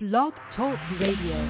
Blog Talk Radio.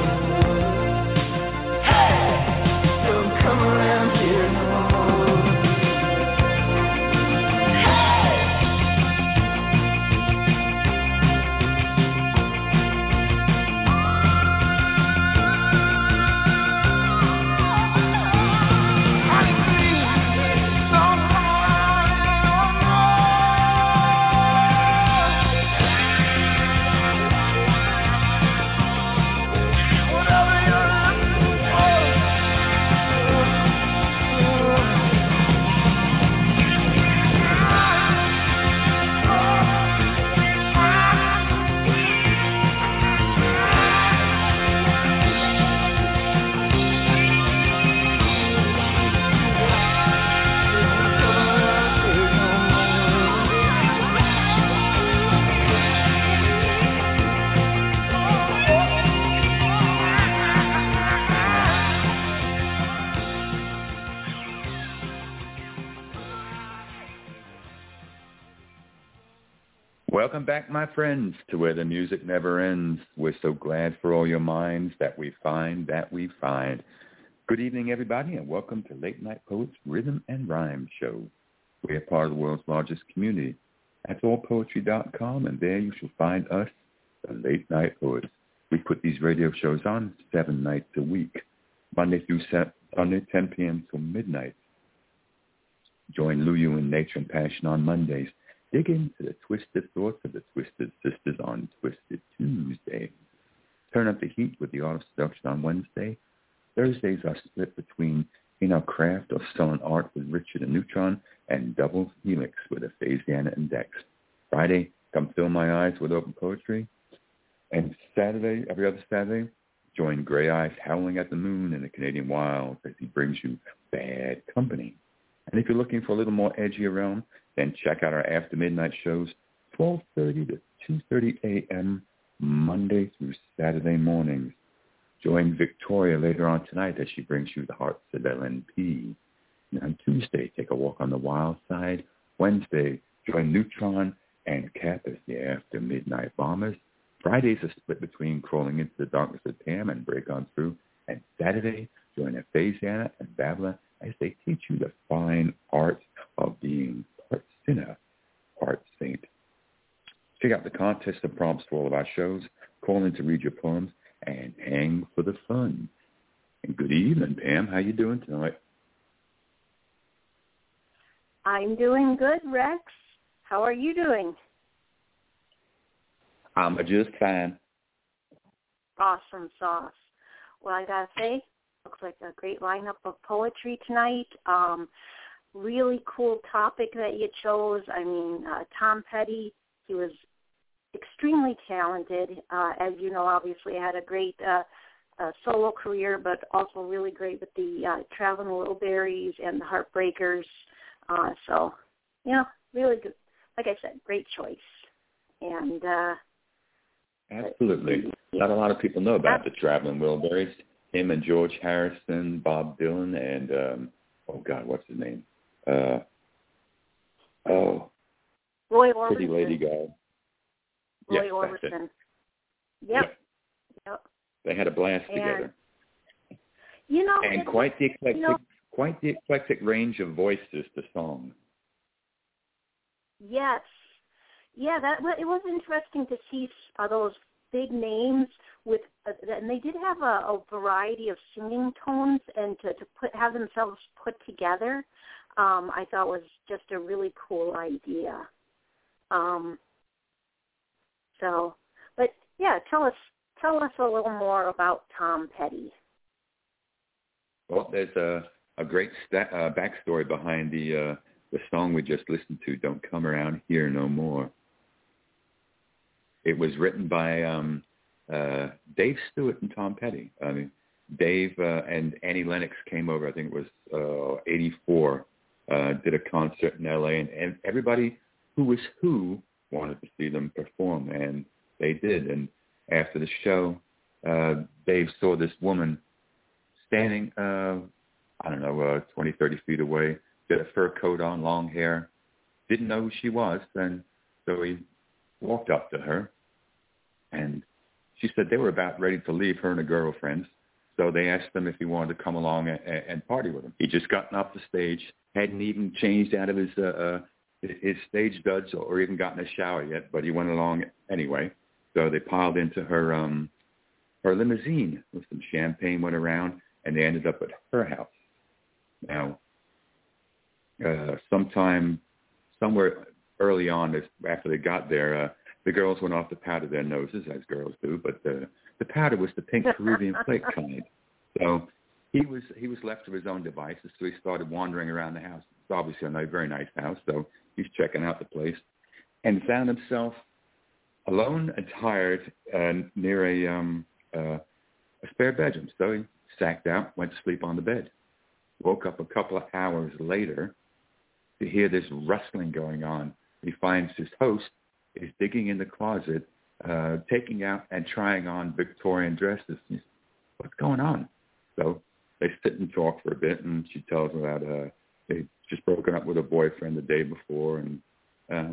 Come around here no more. Welcome back, my friends, to Where the Music Never Ends. We're so glad for all your minds that we find. Good evening, everybody, and welcome to Late Night Poets Rhythm and Rhyme Show. We are part of the world's largest community. That's allpoetry.com, and there you shall find us, the Late Night Poets. We put these radio shows on 7 nights a week, Monday through Sunday, 10 p.m. till midnight. Join Luyu in Nature and Passion on Mondays. Dig into the twisted thoughts of the Twisted Sisters on Twisted Tuesday. Turn up the heat with the Art of Seduction on Wednesday. Thursdays are split between In Our Craft of Selling Art with Richard and Neutron and Double Helix with Aphasiana and Dex. Friday, Come Fill My Eyes with Open Poetry. And Saturday, every other Saturday, join Gray Eyes Howling at the Moon in the Canadian Wilds as he brings you Bad Company. And if you're looking for a little more edgier realm, then check out our After Midnight shows, 12:30 to 2:30 a.m. Monday through Saturday mornings. Join Victoria later on tonight as she brings you the Hearts of LNP. And on Tuesday, take a walk on the wild side. Wednesday, join Neutron and Cap as the After Midnight Bombers. Fridays are split between Crawling into the Darkness of Tam and Break On Through. And Saturday, join Aphasiana and Babla as they teach you the fine art of being part sinner, part saint. Check out the contest and prompts for all of our shows. Call in to read your poems and hang for the fun. And good evening, Pam. How you doing tonight? I'm doing good, Rex. How are you doing? I'm just fine. Awesome sauce. Well, I got to say, looks like a great lineup of poetry tonight. Really cool topic that you chose. I mean, Tom Petty, he was extremely talented. As you know, obviously had a great solo career, but also really great with the Traveling Wilburys and the Heartbreakers. So, really good. Like I said, great choice. And absolutely. Not a lot of people know about the Traveling Wilburys. Him and George Harrison, Bob Dylan, and, what's his name? Roy Orbison. Pretty lady guy. Roy Orbison. Yep. They had a blast together. And quite the eclectic range of voices to song. Yes. Yeah, it was interesting to see those big names with, and they did have a variety of singing tones, and to have themselves put together, I thought was just a really cool idea. Tell us a little more about Tom Petty. Well, there's a great backstory behind the song we just listened to, "Don't Come Around Here No More." It was written by Dave Stewart and Tom Petty. I mean, Dave and Annie Lennox came over, I think it was 84, did a concert in L.A., and everybody who was who wanted to see them perform, and they did. And after the show, Dave saw this woman standing, 20, 30 feet away, had a fur coat on, long hair, didn't know who she was, and so he walked up to her, and she said they were about ready to leave, her and her girlfriends, so they asked him if he wanted to come along and party with them. He just gotten off the stage, hadn't even changed out of his stage duds or even gotten a shower yet, but he went along anyway. So they piled into her limousine with some champagne, went around, and they ended up at her house. Now, somewhere early on, after they got there, the girls went off to powder their noses, as girls do, but the powder was the pink Peruvian flake kind. So he was left to his own devices, so he started wandering around the house. It's obviously a very nice house, so he's checking out the place, and found himself alone and tired near a spare bedroom. So he sacked out, went to sleep on the bed. Woke up a couple of hours later to hear this rustling going on. He finds his host is digging in the closet, taking out and trying on Victorian dresses. He's, what's going on? So they sit and talk for a bit, and she tells him about they just broken up with her boyfriend the day before, and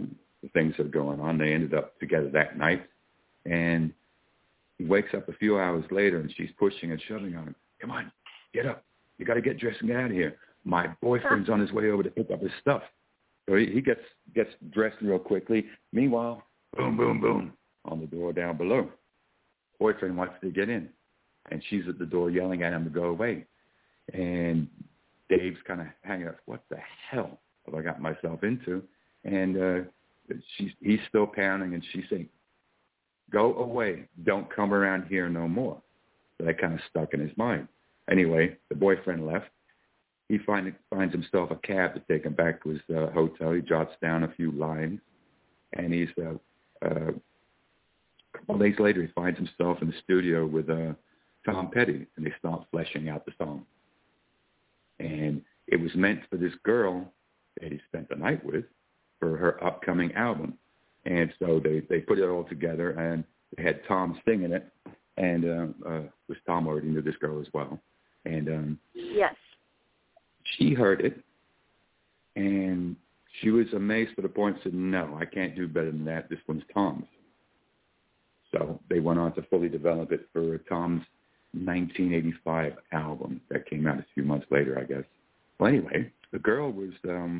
the things that are going on. They ended up together that night, and he wakes up a few hours later, and she's pushing and shoving on him. Come on, get up. You got to get dressed and get out of here. My boyfriend's on his way over to pick up his stuff. So he gets dressed real quickly. Meanwhile, boom, boom, boom, on the door down below. Boyfriend wants to get in, and she's at the door yelling at him to go away. And Dave's kind of hanging up. What the hell have I got myself into? And he's still pounding, and she's saying, go away. Don't come around here no more. So that kind of stuck in his mind. Anyway, the boyfriend left. He finds himself a cab to take him back to his hotel. He jots down a few lines, and he's a couple of days later, he finds himself in the studio with Tom Petty, and they start fleshing out the song. And it was meant for this girl that he spent the night with for her upcoming album. And so they put it all together, and they had Tom singing it, and was Tom already knew this girl as well. And yes, she heard it, and she was amazed to the point said, no, I can't do better than that. This one's Tom's. So they went on to fully develop it for Tom's 1985 album that came out a few months later, I guess. Well, anyway, the girl was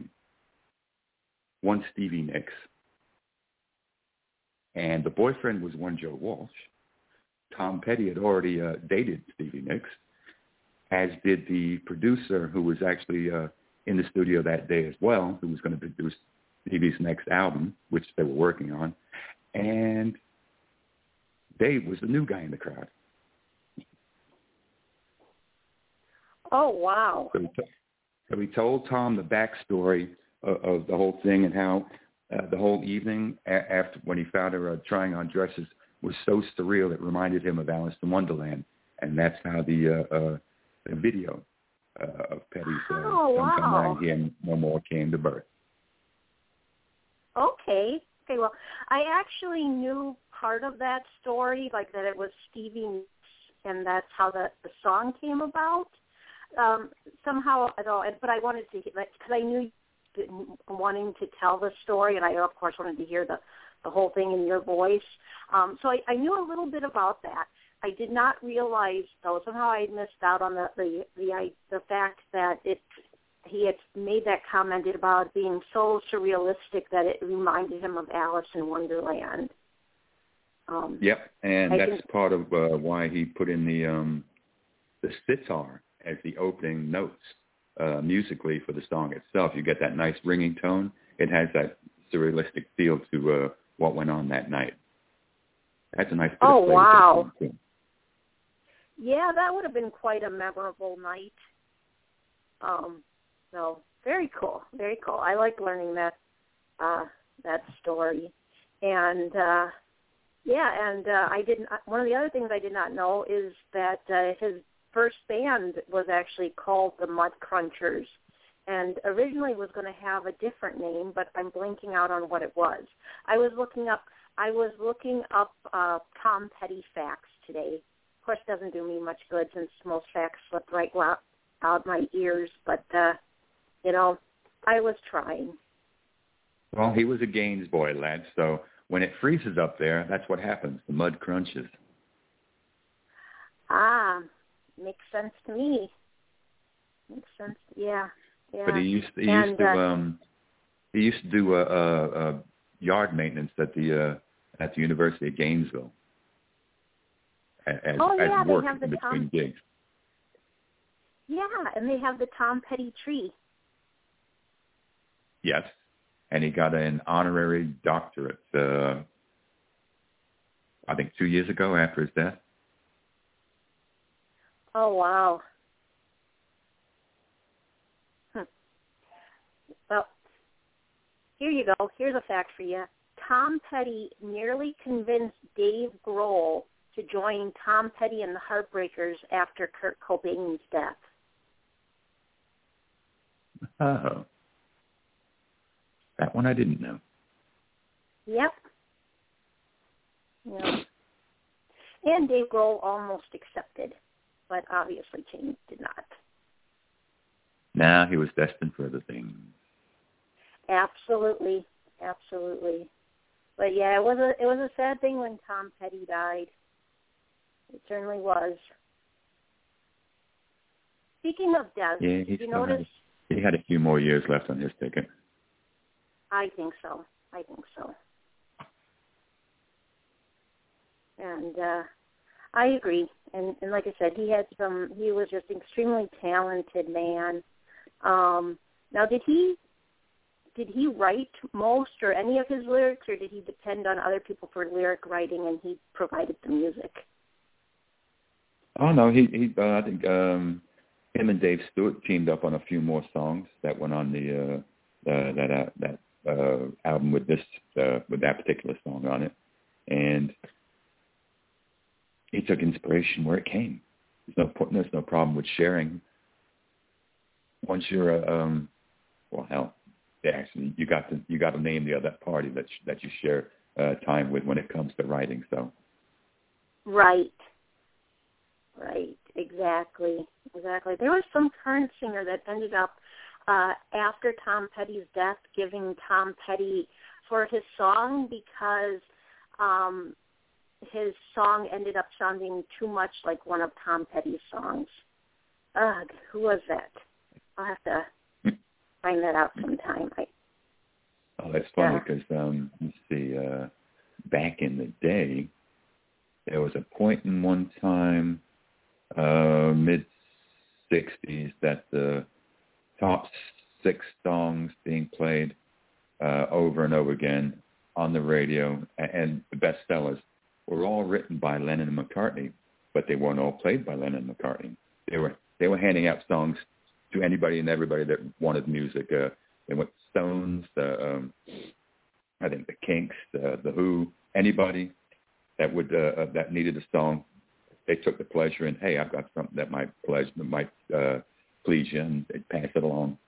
one Stevie Nicks, and the boyfriend was one Joe Walsh. Tom Petty had already dated Stevie Nicks, as did the producer who was actually in the studio that day as well, who was going to produce Stevie's next album, which they were working on. And Dave was the new guy in the crowd. Oh, wow. So he told Tom the backstory of the whole thing and how the whole evening after when he found her trying on dresses was so surreal it reminded him of Alice in Wonderland. And that's how the video of Petty's Don't Come Around Here No More came to birth. Okay, well, I actually knew part of that story, like that it was Stevie Nicks, and that's how the song came about. Somehow, but I wanted to, because I knew you wanting to tell the story, and I, of course, wanted to hear the whole thing in your voice. So I knew a little bit about that. I did not realize, though, somehow I missed out on the fact that he had made that comment about being so surrealistic that it reminded him of Alice in Wonderland. Yep, and that's part of why he put in the sitar as the opening notes musically for the song itself. You get that nice ringing tone. It has that surrealistic feel to what went on that night. That's a nice bit of flavor. Wow. Yeah, that would have been quite a memorable night. So very cool, very cool. I like learning that story, and I didn't. One of the other things I did not know is that his first band was actually called the Mud Crunchers, and originally was going to have a different name, but I'm blanking out on what it was. I was looking up Tom Petty facts today. Of course, it doesn't do me much good since most facts slip right out my ears, but I was trying. Well, he was a Gaines boy, lad, so when it freezes up there, that's what happens. The mud crunches. Ah, makes sense to me. Makes sense. Yeah. But he used to do a yard maintenance at the University of Gainesville. As work in between gigs. Yeah, and they have the Tom Petty tree. Yes, and he got an honorary doctorate, I think 2 years ago after his death. Oh, wow. Well, here you go. Here's a fact for you. Tom Petty nearly convinced Dave Grohl to join Tom Petty and the Heartbreakers after Kurt Cobain's death. Oh. That one I didn't know. Yep. Yeah. And Dave Grohl almost accepted, but obviously did not. Now he was destined for other things. Absolutely. Absolutely. But yeah, it was a sad thing when Tom Petty died. It certainly was. Speaking of death, did you notice? He had a few more years left on his ticket. I think so. And I agree. And like I said, he was just an extremely talented man. Now, did he write most or any of his lyrics, or did he depend on other people for lyric writing and he provided the music? Oh no, he I think him and Dave Stewart teamed up on a few more songs that went on that album with that particular song on it, and he took inspiration where it came. There's no problem with sharing. Once you're actually you got to name the other party that you share time with when it comes to writing. So. Right. Exactly. There was some current singer that ended up after Tom Petty's death giving Tom Petty for his song because his song ended up sounding too much like one of Tom Petty's songs. Who was that? I'll have to find that out sometime. That's funny because, let's see, back in the day, there was a point in one time, mid-'60s, that the top 6 songs being played over and over again on the radio and the bestsellers were all written by Lennon and McCartney, but they weren't all played by Lennon and McCartney. They were handing out songs to anybody and everybody that wanted music. They went Stones, I think the Kinks, the Who, anybody that would that needed a song. They took the pleasure in, hey, I've got something that might please you, and they'd pass it along.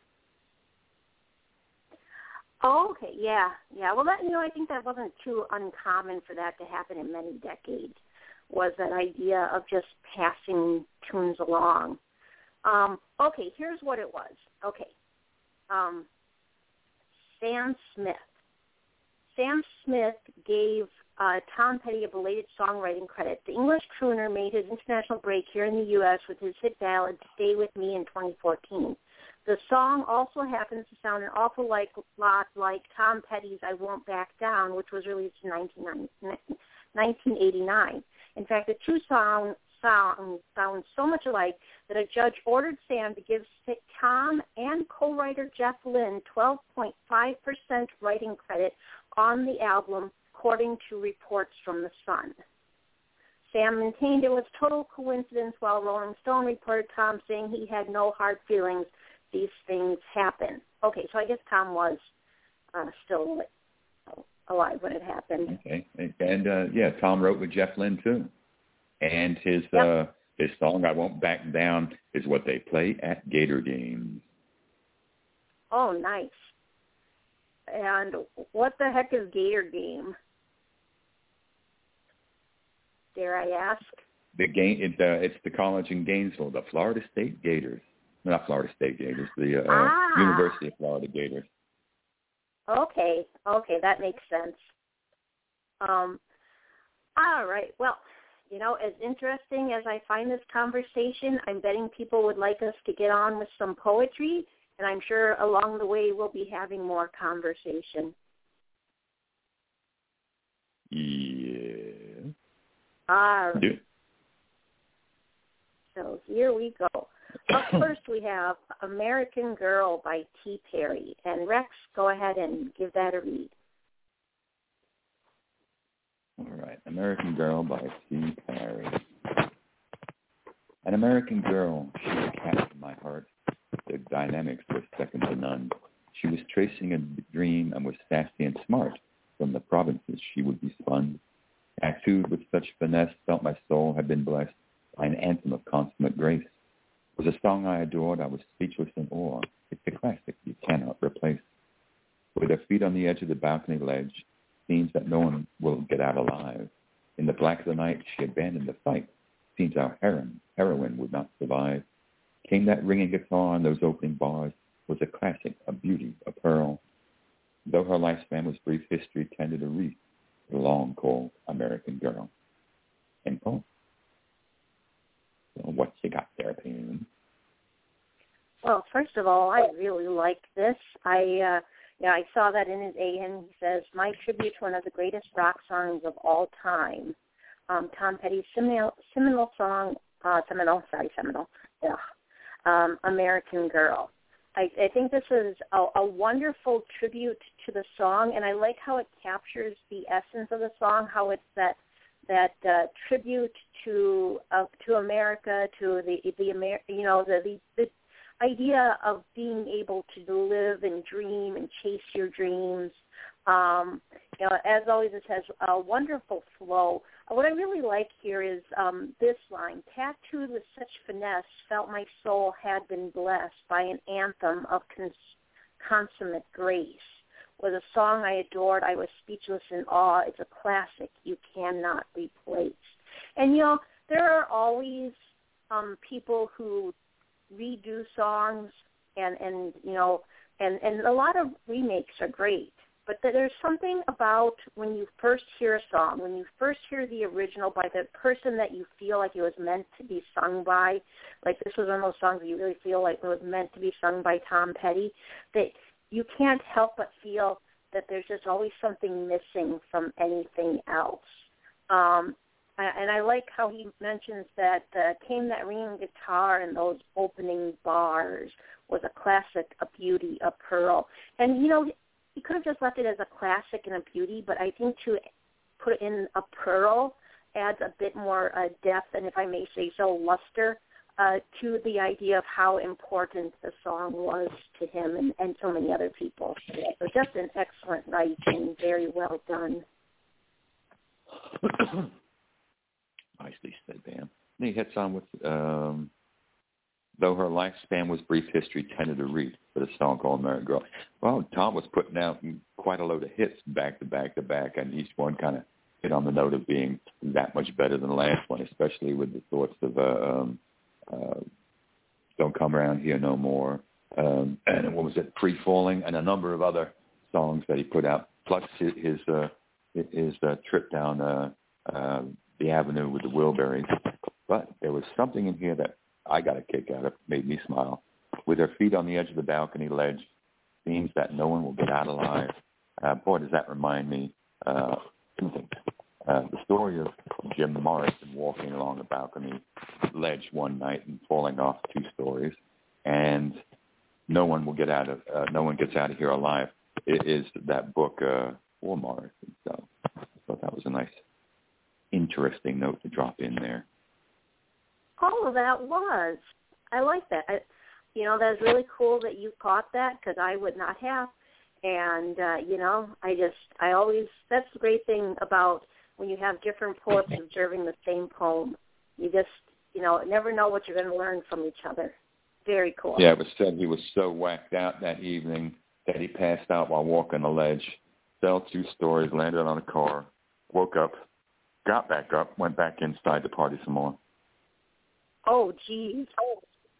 Oh, okay, yeah. Well, I think that wasn't too uncommon for that to happen in many decades. Was that idea of just passing tunes along? Okay, here's what it was. Okay, Sam Smith gave Tom Petty a belated songwriting credit. The English crooner made his international break here in the U.S. with his hit ballad "Stay With Me" in 2014. The song also happens to sound an awful lot like Tom Petty's "I Won't Back Down," which was released in 1989. In fact, the two songs sound so much alike that a judge ordered Sam to give Tom and co-writer Jeff Lynne 12.5% writing credit on the album, according to reports from The Sun. Sam maintained it was total coincidence, while Rolling Stone reported Tom saying he had no hard feelings. These things happen. Okay, so I guess Tom was still alive when it happened. Okay, and Tom wrote with Jeff Lynne too, and his song "I Won't Back Down" is what they play at Gator games. Oh, nice. And what the heck is Gator game? Dare I ask? The game, it's the college in Gainesville, the Florida State Gators. Not Florida State Gators, the University of Florida Gators. Okay, that makes sense. All right, well, as interesting as I find this conversation, I'm betting people would like us to get on with some poetry, and I'm sure along the way we'll be having more conversation. Yeah. All right. So here we go. Up first we have American Girl by T. Perry. And Rex, go ahead and give that a read. All right. American Girl by T. Perry. An American girl, she captured my heart. The dynamics were second to none. She was tracing a dream and was sassy and smart. From the provinces she would be spun. Tattooed with such finesse, felt my soul had been blessed by an anthem of consummate grace. It was a song I adored. I was speechless in awe. It's a classic you cannot replace. With her feet on the edge of the balcony ledge, seems that no one will get out alive. In the black of the night, she abandoned the fight. Seems our heroine would not survive. Came that ringing guitar and those opening bars. Was a classic, a beauty, a pearl. Though her lifespan was brief, history tended to read the long, cold American Girl. End poem. So what you got there, Pam? Well, first of all, I really like this. I saw that in his A.N. He says, my tribute to one of the greatest rock songs of all time. Tom Petty's seminal song, American Girl. I think this is a wonderful tribute to the song, and I like how it captures the essence of the song, how it's that tribute to America, to the idea of being able to live and dream and chase your dreams. As always, it has a wonderful flow. What I really like here is this line, tattooed with such finesse, felt my soul had been blessed by an anthem of consummate grace. Was a song I adored. I was speechless in awe. It's a classic you cannot replace. And, there are always people who redo songs, and a lot of remakes are great. But there's something about when you first hear a song, when you first hear the original by the person that you feel like it was meant to be sung by, like this was one of those songs that you really feel like it was meant to be sung by Tom Petty, that you can't help but feel that there's just always something missing from anything else. And I like how he mentions that Came That Ringing Guitar and those opening bars was a classic, a beauty, a pearl. And, he could have just left it as a classic and a beauty, but I think to put in a pearl adds a bit more depth and, if I may say so, luster to the idea of how important the song was to him and so many other people. So just an excellent writing, very well done. Nicely said, Pam. And he hits on with, though her lifespan was brief, history tended to read, with a song called American Girl. Well, Tom was putting out quite a load of hits back to back to back, and each one kind of hit on the note of being that much better than the last one, especially with the thoughts of Don't Come Around Here No More, and what was it, Free Falling, and a number of other songs that he put out, plus his trip down the avenue with the Wilburys. But there was something in here that I got a kick out of, made me smile. With her feet on the edge of the balcony ledge, seems that no one will get out alive. Boy, does that remind me the story of Jim Morrison walking along a balcony ledge one night and falling off 2 stories, and no one gets out of here alive. It is that book for Morrison. So I thought that was a nice, interesting note to drop in there. Oh, that was. I like that. That's really cool that you caught that, because I would not have. And, I always, that's the great thing about when you have different poets observing the same poem. You just, never know what you're going to learn from each other. Very cool. Yeah, it was said he was so whacked out that evening that he passed out while walking the ledge, fell 2 stories, landed on a car, woke up, got back up, went back inside to party some more. Oh, geez. Oh.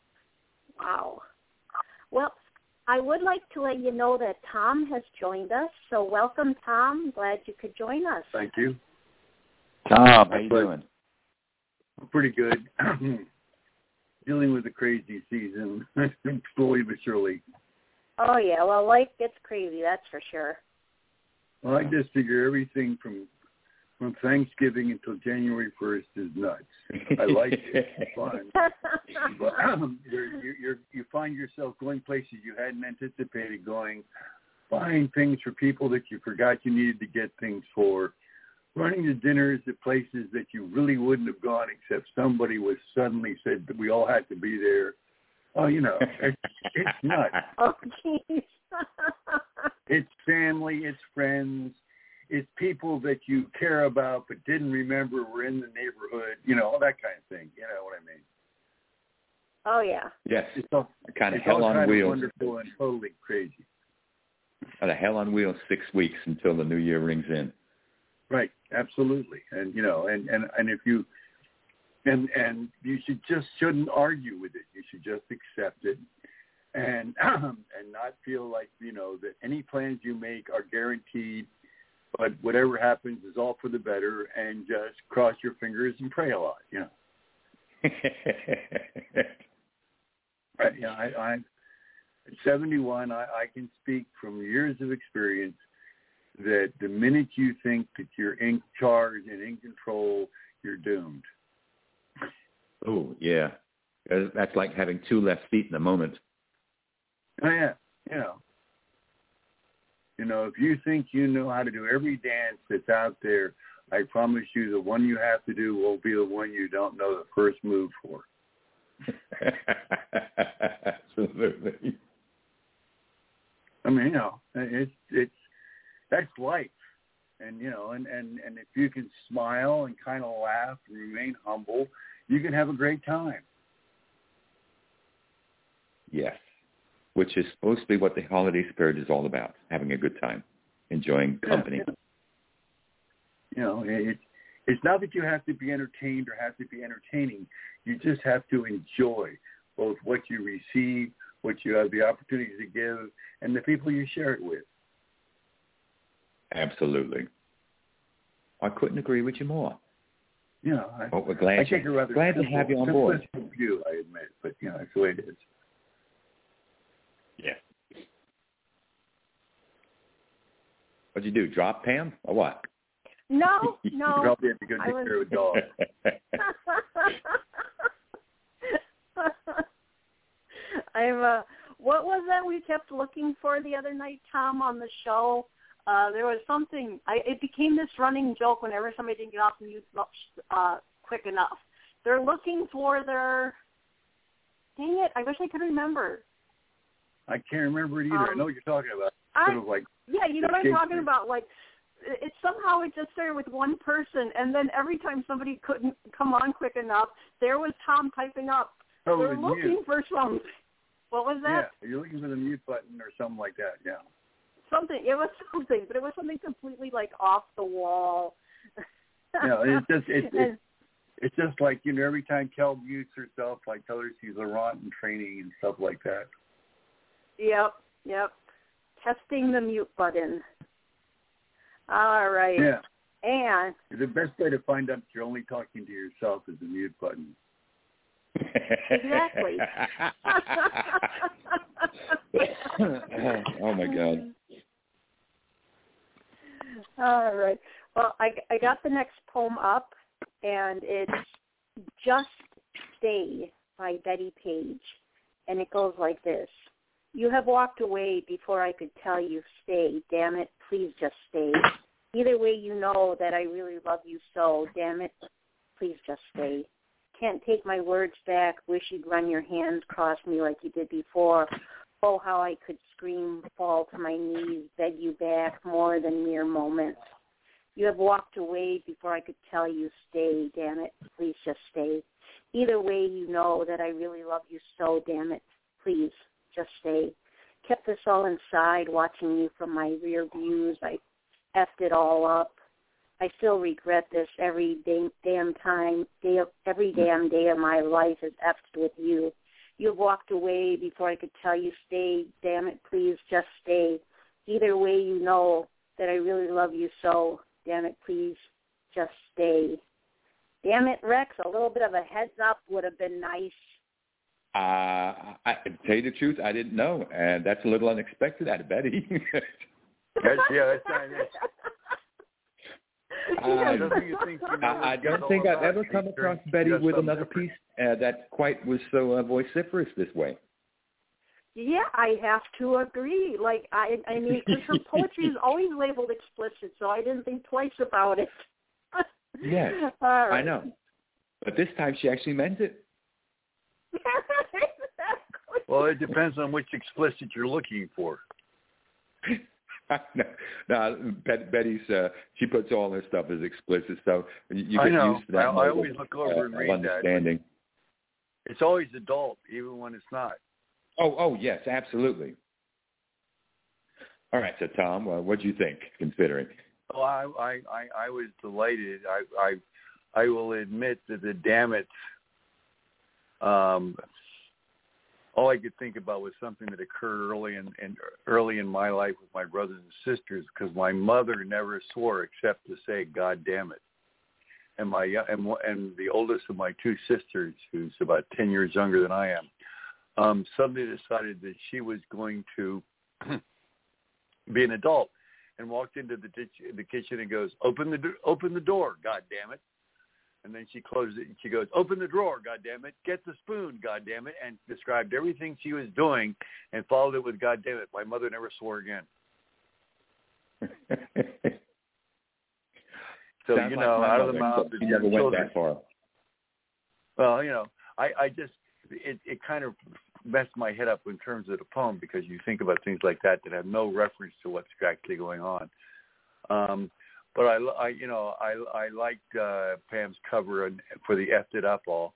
Wow. Well, I would like to let you know that Tom has joined us. So welcome, Tom. Glad you could join us. Thank you. Tom, how you doing? I'm pretty good. Dealing with a crazy season, slowly but surely. Oh, yeah. Well, life gets crazy, that's for sure. Well, I just figure everything from Thanksgiving until January 1st is nuts. I like it. It's fun. But you find yourself going places you hadn't anticipated going, buying things for people that you forgot you needed to get things for, running to dinners at places that you really wouldn't have gone except somebody was suddenly said that we all had to be there. Oh, it's nuts. Oh, jeez. It's family, it's friends. It's people that you care about but didn't remember were in the neighborhood, all that kind of thing. You know what I mean? Oh, yeah. Yes. It's all kind of hell on wheels. Wonderful and totally crazy. Kind of hell on wheels 6 weeks until the new year rings in. Right. Absolutely. And, and if you, and you shouldn't argue with it. You should just accept it. and not feel like, that any plans you make are guaranteed, but whatever happens is all for the better, and just cross your fingers and pray a lot, Right, I at 71, I can speak from years of experience that the minute you think that you're in charge and in control, you're doomed. Oh, yeah. That's like having two left feet in a moment. Oh, yeah. If you think you know how to do every dance that's out there, I promise you the one you have to do will be the one you don't know the first move for. Absolutely. I mean, it's that's life, and and if you can smile and kind of laugh and remain humble, you can have a great time. Yes, which is supposed to be what the holiday spirit is all about: having a good time, enjoying company. It's not that you have to be entertained or have to be entertaining. You just have to enjoy both what you receive, what you have the opportunity to give, and the people you share it with. Absolutely. I couldn't agree with you more. We're glad I take a rather glad to have you on board. View, I admit, but that's the way it is. Yeah. What'd you do? Drop Pam or what? No. You probably have to go take care of a dog. What was that we kept looking for the other night, Tom, on the show? There was something. It became this running joke whenever somebody didn't get off mute quick enough. They're looking for their. Dang it! I wish I could remember. I can't remember it either. I know what you're talking about. Sort of like. Yeah, you know what I'm talking about. Like, it somehow it just started with one person, and then every time somebody couldn't come on quick enough, there was Tom typing up. Oh, they're looking mute. for something. What was that? Yeah, you're looking for the mute button or something like that. Yeah. Something. It was something, but it was something completely like off the wall. It's just like every time Kel mutes herself, I tell her she's Laurent in training and stuff like that. Yep. Testing the mute button. All right. Yeah. And the best way to find out you're only talking to yourself is the mute button. Exactly. Oh my God. All right. Well, I got the next poem up, and it's Just Stay by Betty Page, and it goes like this. You have walked away before I could tell you stay. Damn it, please just stay. Either way, you know that I really love you so. Damn it, please just stay. Can't take my words back. Wish you'd run your hands across me like you did before. Oh, how I could scream, fall to my knees, beg you back more than mere moments. You have walked away before I could tell you stay. Damn it, please just stay. Either way, you know that I really love you so. Damn it, please just stay. Kept this all inside, watching you from my rear views. I effed it all up. I still regret this every damn day of my life is effed with you. You have walked away before I could tell you stay. Damn it, please just stay. Either way, you know that I really love you so. Damn it, please just stay. Damn it, Rex, a little bit of a heads up would have been nice. I tell you the truth, I didn't know, and that's a little unexpected out of Betty. That's nice. I don't think I've ever come across Betty with another piece that quite was so vociferous this way. Yeah, I have to agree. Like, I mean, because her poetry is always labeled explicit, so I didn't think twice about it. Yes, right. I know. But this time she actually meant it. Exactly. Well, it depends on which explicit you're looking for. No, Betty's, she puts all her stuff as explicit, so you get used to that. I always look over and read understanding. That. It's always adult, even when it's not. Oh, yes, absolutely. All right, so Tom, what do you think, considering? Oh, I was delighted. I will admit that the damn it all I could think about was something that occurred early in my life with my brothers and sisters, because my mother never swore except to say "God damn it." And the oldest of my two sisters, who's about 10 years younger than I am, suddenly decided that she was going to be an adult, and walked into the kitchen and goes, "Open the door, God damn it!" And then she closed it and she goes, "Open the drawer, God damn it! Get the spoon, God damn it!" And described everything she was doing and followed it with "God damn it." My mother never swore again. So, Sounds out of the mouth of your children. Went that far. Well, I just, it kind of messed my head up in terms of the poem, because you think about things like that have no reference to what's actually going on. But I liked Pam's cover for the F'd It Up All.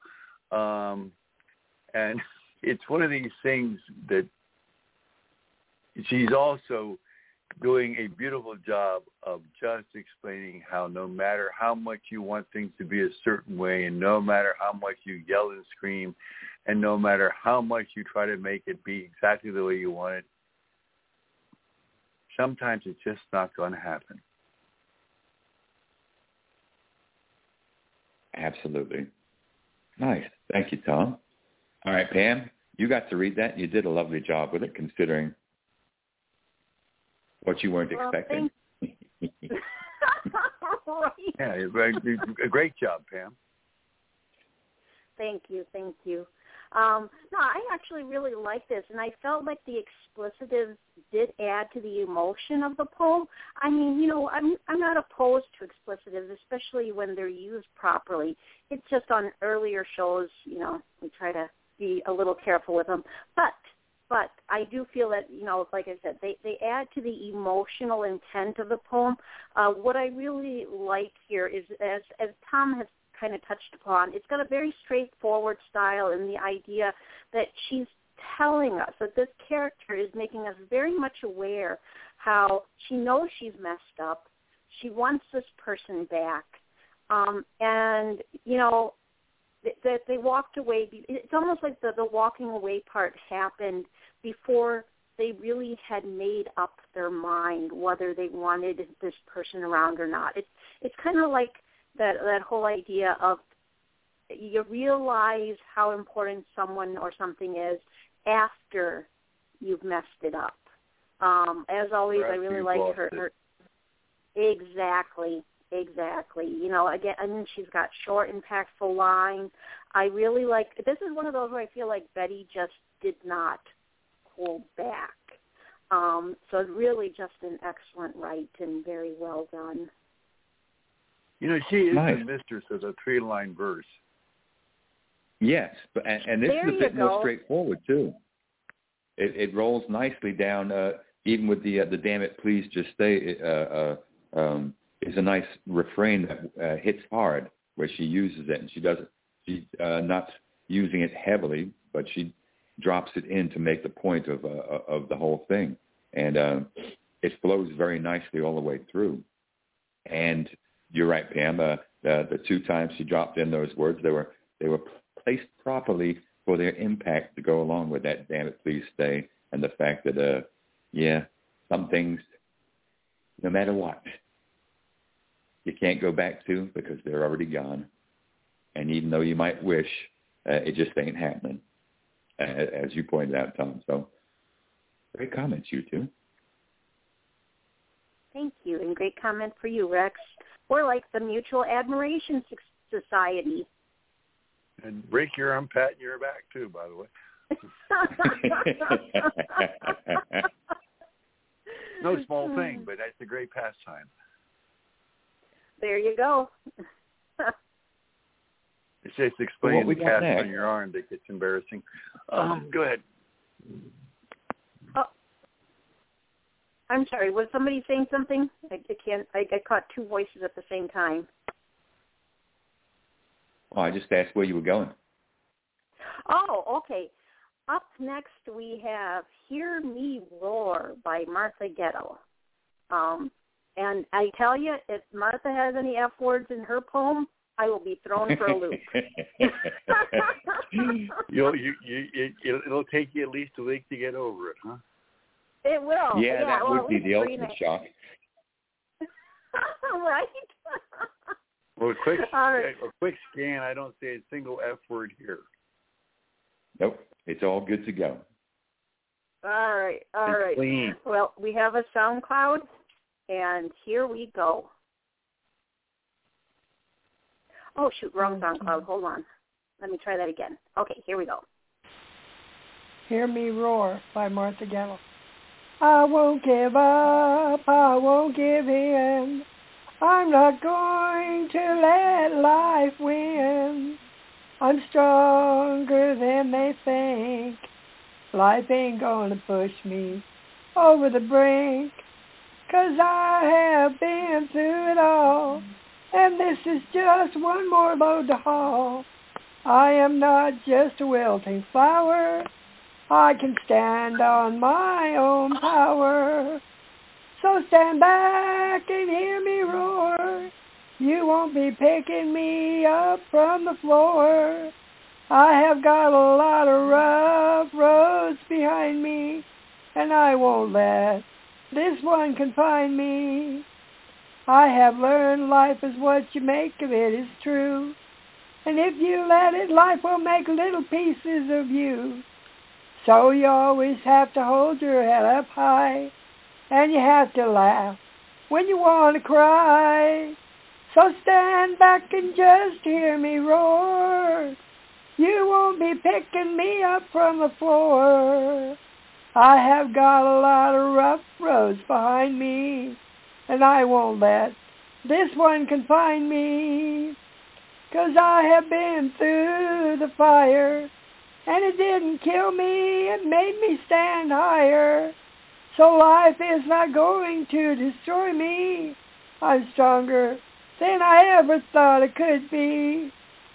And it's one of these things that she's also doing a beautiful job of just explaining how no matter how much you want things to be a certain way, and no matter how much you yell and scream, and no matter how much you try to make it be exactly the way you want it, sometimes it's just not going to happen. Absolutely. Nice. Thank you, Tom. All right, Pam, you got to read that. You did a lovely job with it, considering what you weren't expecting. Right. Yeah, a great job, Pam. Thank you. No, I actually really like this, and I felt like the explicitives did add to the emotion of the poem. I mean, I'm not opposed to explicitives, especially when they're used properly. It's just on earlier shows, we try to be a little careful with them. But I do feel that, like I said, they add to the emotional intent of the poem. What I really like here is, as Tom has kind of touched upon, it's got a very straightforward style, in the idea that she's telling us that this character is making us very much aware how she knows she's messed up. She wants this person back. And, that they walked away. It's almost like the walking away part happened before they really had made up their mind whether they wanted this person around or not. It's kind of like that whole idea of you realize how important someone or something is after you've messed it up. As always, I really like her. Exactly. Again, and then she's got short, impactful lines. I really like, this is one of those where I feel like Betty just did not hold back. So really just an excellent write and very well done. She is nice. The mistress of the 3-line verse. Yes, and this is a bit more straightforward, too. It rolls nicely down, even with the "Damn it, please just stay," is a nice refrain that hits hard, where she uses it, and she does it. She's not using it heavily, but she drops it in to make the point of the whole thing, and it flows very nicely all the way through. And you're right, Pam. The 2 times she dropped in those words, they were placed properly for their impact to go along with that "Damn it, please stay," and the fact that some things, no matter what, you can't go back to because they're already gone. And even though you might wish, it just ain't happening, as you pointed out, Tom. So great comments, you two. Thank you, and great comment for you, Rex. We're like the Mutual Admiration Society. And break your arm, pat your back, too, by the way. No small thing, but that's a great pastime. There you go. It's just explaining the cast on your arm that gets embarrassing. Go ahead. Oh, I'm sorry. Was somebody saying something? I caught 2 voices at the same time. Oh, I just asked where you were going. Oh, okay. Up next we have "Hear Me Roar" by Martha Getto. And I tell you, if Martha has any F words in her poem, I will be thrown for a loop. It'll take you at least a week to get over it, huh? It will. Yeah, that would be the ultimate shock. Right? Well, a quick scan, I don't say a single F word here. Nope, it's all good to go. All right. Clean. Well, we have a SoundCloud, and here we go. Oh, shoot, wrong SoundCloud. Hold on. Let me try that again. Okay, here we go. Hear Me Roar by Martha Gallo. I won't give up, I won't give in. I'm not going to let life win. I'm stronger than they think. Life ain't gonna push me over the brink. 'Cause I have been through it all. And this is just one more load to haul. I am not just a wilting flower. I can stand on my own power. So stand back and hear me roar. You won't be picking me up from the floor. I have got a lot of rough roads behind me, and I won't let this one confine me. I have learned life is what you make of it is true. And if you let it, life will make little pieces of you. So you always have to hold your head up high, and you have to laugh when you want to cry. So stand back and just hear me roar. You won't be picking me up from the floor. I have got a lot of rough roads behind me, and I won't let this one confine me. 'Cause I have been through the fire, and it didn't kill me, it made me stand higher. So life is not going to destroy me. I'm stronger than I ever thought it could be.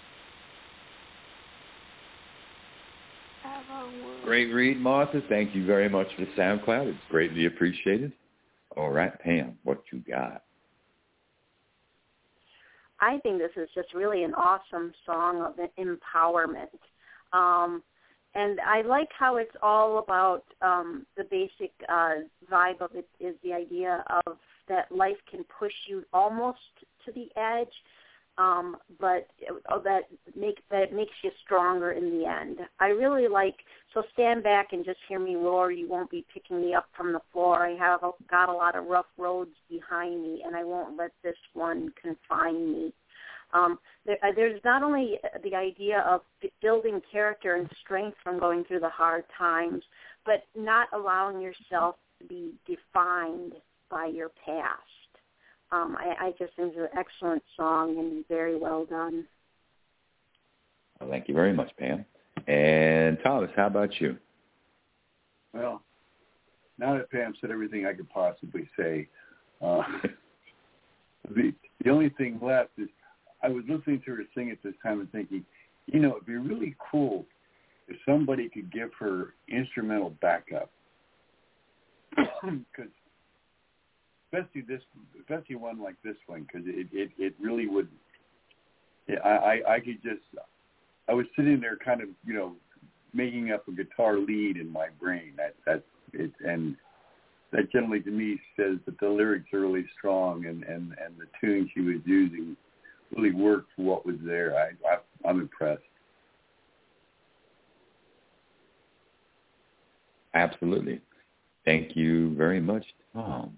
Great read, Martha. Thank you very much for the SoundCloud. It's greatly appreciated. All right, Pam, what you got? I think this is just really an awesome song of empowerment. And I like how it's all about the basic vibe of it is the idea of that life can push you almost to the edge, but that makes you stronger in the end. I really like, so stand back and just hear me roar. You won't be picking me up from the floor. I have got a lot of rough roads behind me, and I won't let this one confine me. There's not only the idea of building character and strength from going through the hard times, but not allowing yourself to be defined by your past. I just think it's an excellent song and very well done. Well, thank you very much, Pam. And Thomas, how about you? Well, now that Pam said everything I could possibly say, the only thing left is I was listening to her sing at this time and thinking, it'd be really cool if somebody could give her instrumental backup. Because especially one like this one, because it really would. I could just. I was sitting there, kind of, making up a guitar lead in my brain. That's it, and that generally to me says that the lyrics are really strong, and the tune she was using really worked for what was there. I'm impressed. Absolutely. Thank you very much, Tom.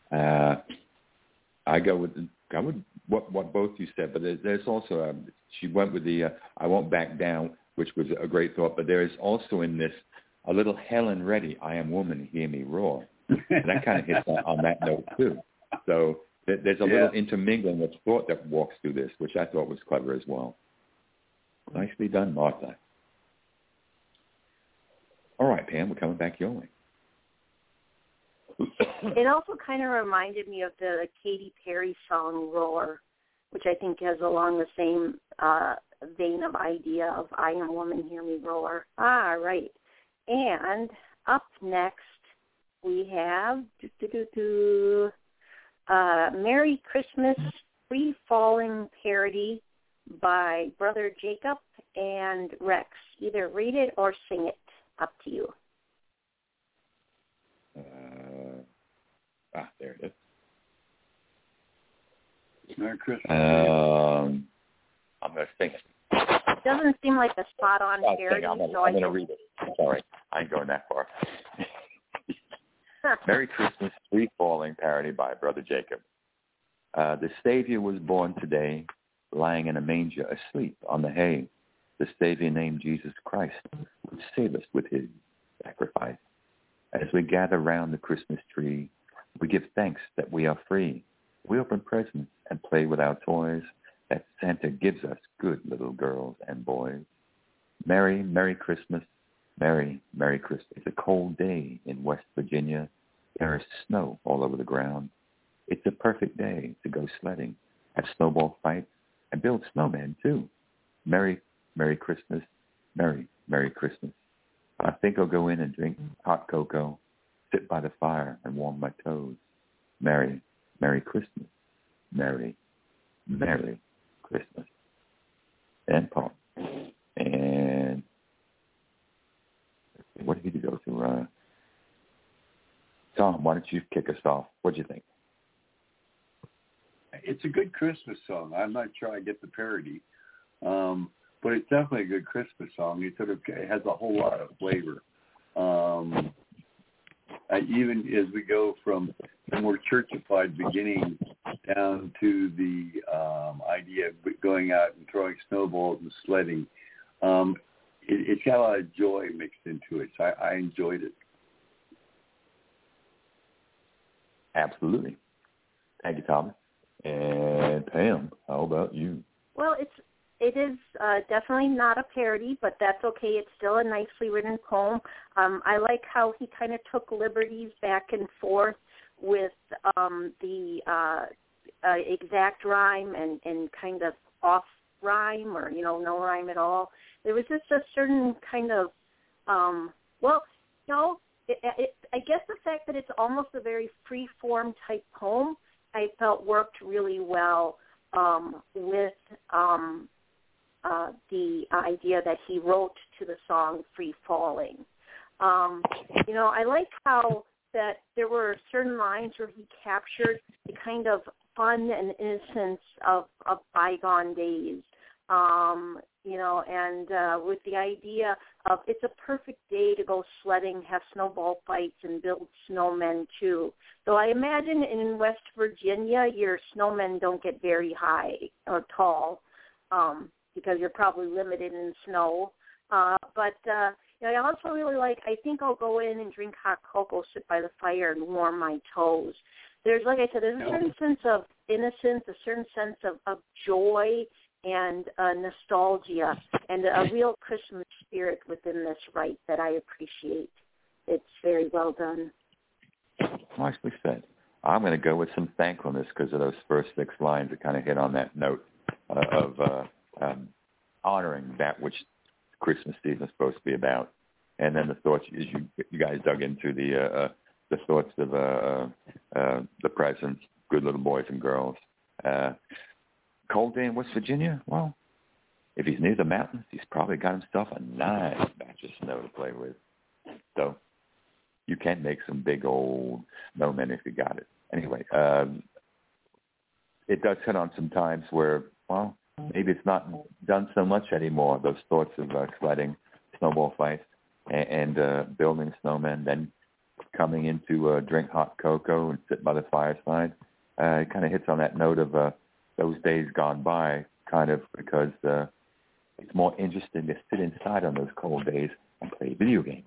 I go with what both you said, but there's also she went with the I won't back down, which was a great thought. But there is also in this a little Helen Reddy, I am woman, hear me roar, and that kind of hits on that note too. So there's a little intermingling of thought that walks through this, which I thought was clever as well. Nicely done, Martha. All right, Pam, we're coming back your way. It also kind of reminded me of the Katy Perry song Roar, which I think has along the same vein of idea of I am woman, hear me roar. All right. And up next we have Merry Christmas Free Falling parody by Brother Jacob and Rex. Either read it or sing it. Up to you. There it is. Merry Christmas. I'm going to sing it. It doesn't seem like a spot-on parody, I'm going to read it. Sorry, I ain't going that far. Merry Christmas, Free Falling, parody by Brother Jacob. The Savior was born today, lying in a manger, asleep on the hay. The Savior named Jesus Christ would save us with his sacrifice. As we gather round the Christmas tree, we give thanks that we are free. We open presents and play with our toys that Santa gives us, good little girls and boys. Merry, Merry Christmas, Merry, Merry Christmas. It's a cold day in West Virginia. There is snow all over the ground. It's a perfect day to go sledding, have snowball fights, and build snowmen too. Merry, Merry Christmas, Merry, Merry Christmas. I think I'll go in and drink hot cocoa, sit by the fire and warm my toes. Merry, Merry Christmas, Merry, Merry Christmas. And Paul. And what did he go to? Tom, why don't you kick us off? What do you think? It's a good Christmas song. I'm not sure I get the parody, but it's definitely a good Christmas song. It has a whole lot of flavor. Even as we go from the more churchified beginning down to the idea of going out and throwing snowballs and sledding, it's got a lot of joy mixed into it. So I enjoyed it. Absolutely. Thank you, Thomas. And Pam, how about you? Well, it is definitely not a parody, but that's okay. It's still a nicely written poem. I like how he kind of took liberties back and forth with the exact rhyme and kind of off rhyme or, no rhyme at all. There was just a certain kind of, I guess the fact that it's almost a very free-form type poem, I felt worked really well with the idea that he wrote to the song Free Falling. I like how that there were certain lines where he captured the kind of fun and innocence of bygone days, and with the idea of it's a perfect day to go sledding, have snowball fights, and build snowmen too. So I imagine in West Virginia, your snowmen don't get very high or tall because you're probably limited in snow. But I also really I think I'll go in and drink hot cocoa, sit by the fire, and warm my toes. There's, like I said, there's a certain sense of innocence, a certain sense of joy and nostalgia, and a real Christmas spirit within this right that I appreciate. It's very well done. Nicely said. I'm going to go with some thankfulness because of those first 6 lines that kind of hit on that note of honoring that which Christmas season is supposed to be about. And then the thoughts, as you guys dug into the thoughts of the presents, good little boys and girls. Cold day in West Virginia? Well, if he's near the mountains, he's probably got himself a nice batch of snow to play with. So you can make some big old snowmen if you got it. Anyway, it does hit on some times where, well, maybe it's not done so much anymore, those thoughts of sledding, snowball fights, and building snowmen, then coming into drink hot cocoa and sit by the fireside. It kind of hits on that note of those days gone by, kind of because it's more interesting to sit inside on those cold days and play video games.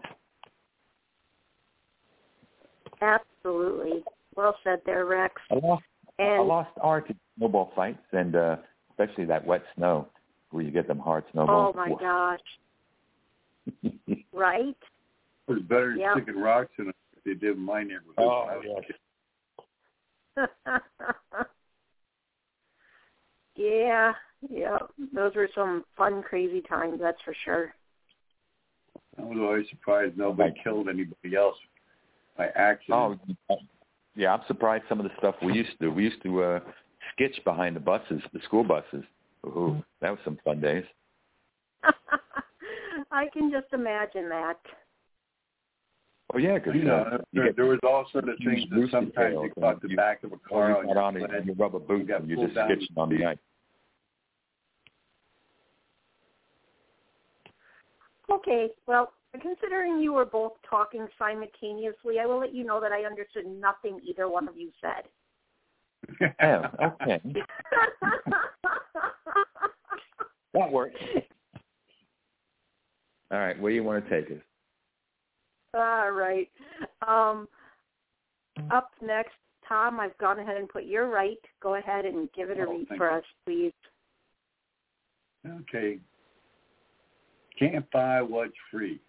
Absolutely. Well said there, Rex. I lost art in snowball fights, and especially that wet snow where you get them hard snowballs. Oh, my gosh. Right? It was better than sticking rocks in it if they did in my neighborhood. Oh, yes. Yeah. Those were some fun, crazy times, that's for sure. I was always surprised nobody killed anybody else by accident. Oh, yeah, I'm surprised some of the stuff we used to do. We used to skitch behind the buses, the school buses, Ooh, that was some fun days. I can just imagine that. Oh, yeah, because there was also the things that sometimes you caught the back of a car on your rubber boots and you're just skitching on the ice. Okay, well, considering you were both talking simultaneously, I will let you know that I understood nothing either one of you said. Oh, okay. That works. All right, where do you want to take us? All right. Up next, Tom, I've gone ahead and put your right. Go ahead and give it a read for us, please. Okay. Can't buy what's free.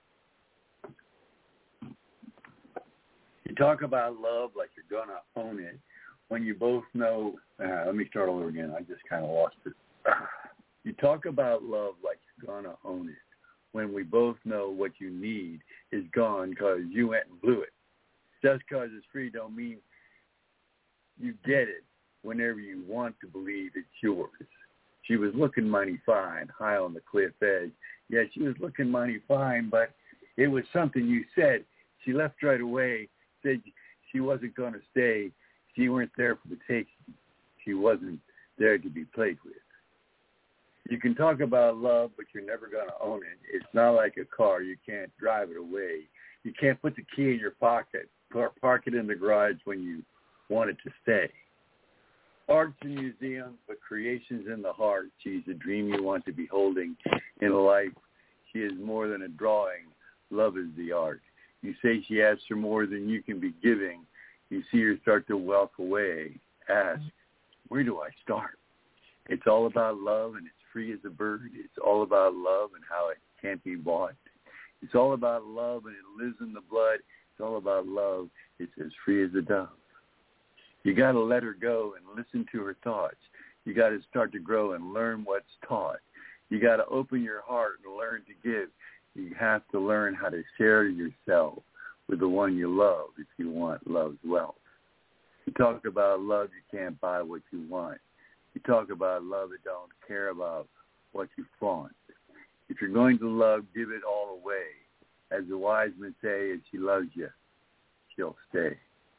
You talk about love like you're going to own it when you both know. Let me start all over again. I just kind of lost it. You talk about love like you're going to own it when we both know what you need is gone because you went and blew it. Just because it's free don't mean you get it whenever you want to believe it's yours. She was looking mighty fine, high on the cliff edge. Yeah, she was looking mighty fine, but it was something you said. She left right away, said she wasn't going to stay. She weren't there for the taking. She wasn't there to be played with. You can talk about love, but you're never going to own it. It's not like a car. You can't drive it away. You can't put the key in your pocket, park it in the garage when you want it to stay. Art's in museums, but creation's in the heart. She's a dream you want to be holding in life. She is more than a drawing. Love is the art. You say she asks for more than you can be giving. You see her start to walk away. Ask, where do I start? It's all about love, and it's free as a bird. It's all about love and how it can't be bought. It's all about love, and it lives in the blood. It's all about love. It's as free as a dove. You got to let her go and listen to her thoughts. You got to start to grow and learn what's taught. You got to open your heart and learn to give. You have to learn how to share yourself with the one you love if you want love's wealth. You talk about love, you can't buy what you want. You talk about love that don't care about what you flaunt. If you're going to love, give it all away. As the wise men say, if she loves you, she'll stay.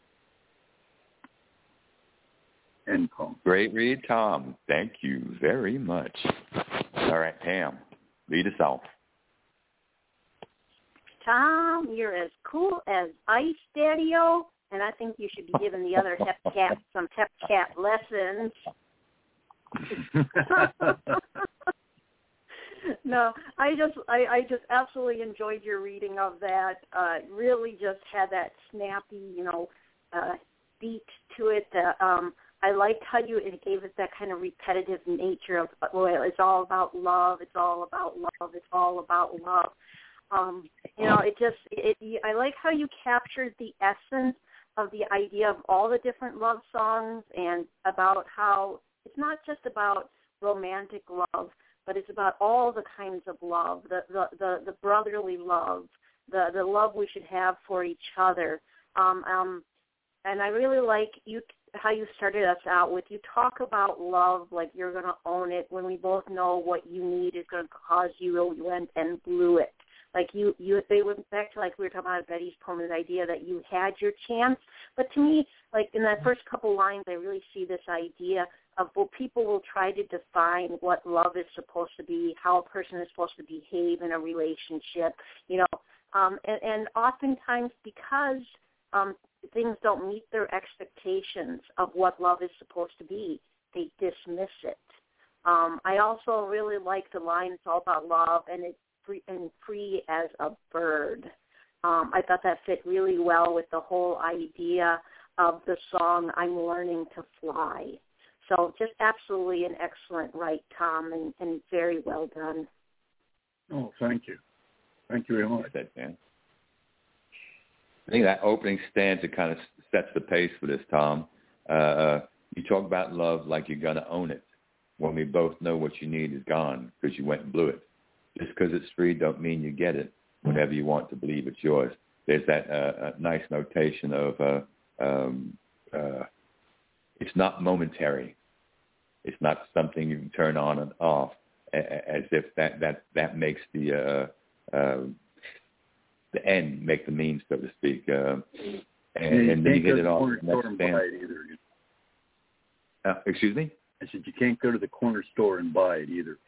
End poem. Great read, Tom. Thank you very much. All right, Pam, lead us off. Tom, you're as cool as ice, Daddy-O, and I think you should be giving the other Hep Cat some Hep Cat lessons. No, I just absolutely enjoyed your reading of that. Really just had that snappy, beat to it. I liked how it gave it that kind of repetitive nature of, well, it's all about love, it's all about love, it's all about love. I like how you captured the essence of the idea of all the different love songs and about how it's not just about romantic love, but it's about all the kinds of love, the brotherly love, the love we should have for each other. And I really like how you started us out with, you talk about love like you're going to own it when we both know what you need is going to cause you went and blew it. Like they went back to, like we were talking about Betty's poem, the idea that you had your chance. But to me, like in that first couple lines, I really see this idea of, well, people will try to define what love is supposed to be, how a person is supposed to behave in a relationship, and oftentimes because things don't meet their expectations of what love is supposed to be, they dismiss it. I also really like the line, it's all about love, and it's free as a bird. I thought that fit really well with the whole idea of the song, I'm Learning to Fly. So just absolutely an excellent write, Tom, and very well done. Oh, thank you. Thank you very much. I think that opening stanza kind of sets the pace for this, Tom. You talk about love like you're going to own it when we both know what you need is gone because you went and blew it. Just because it's free don't mean you get it whenever you want to believe it's yours. There's that nice notation of it's not momentary. It's not something you can turn on and off, as if that makes the end make the means, so to speak. And then you hit it off. Excuse me? I said you can't go to the corner store and buy it either.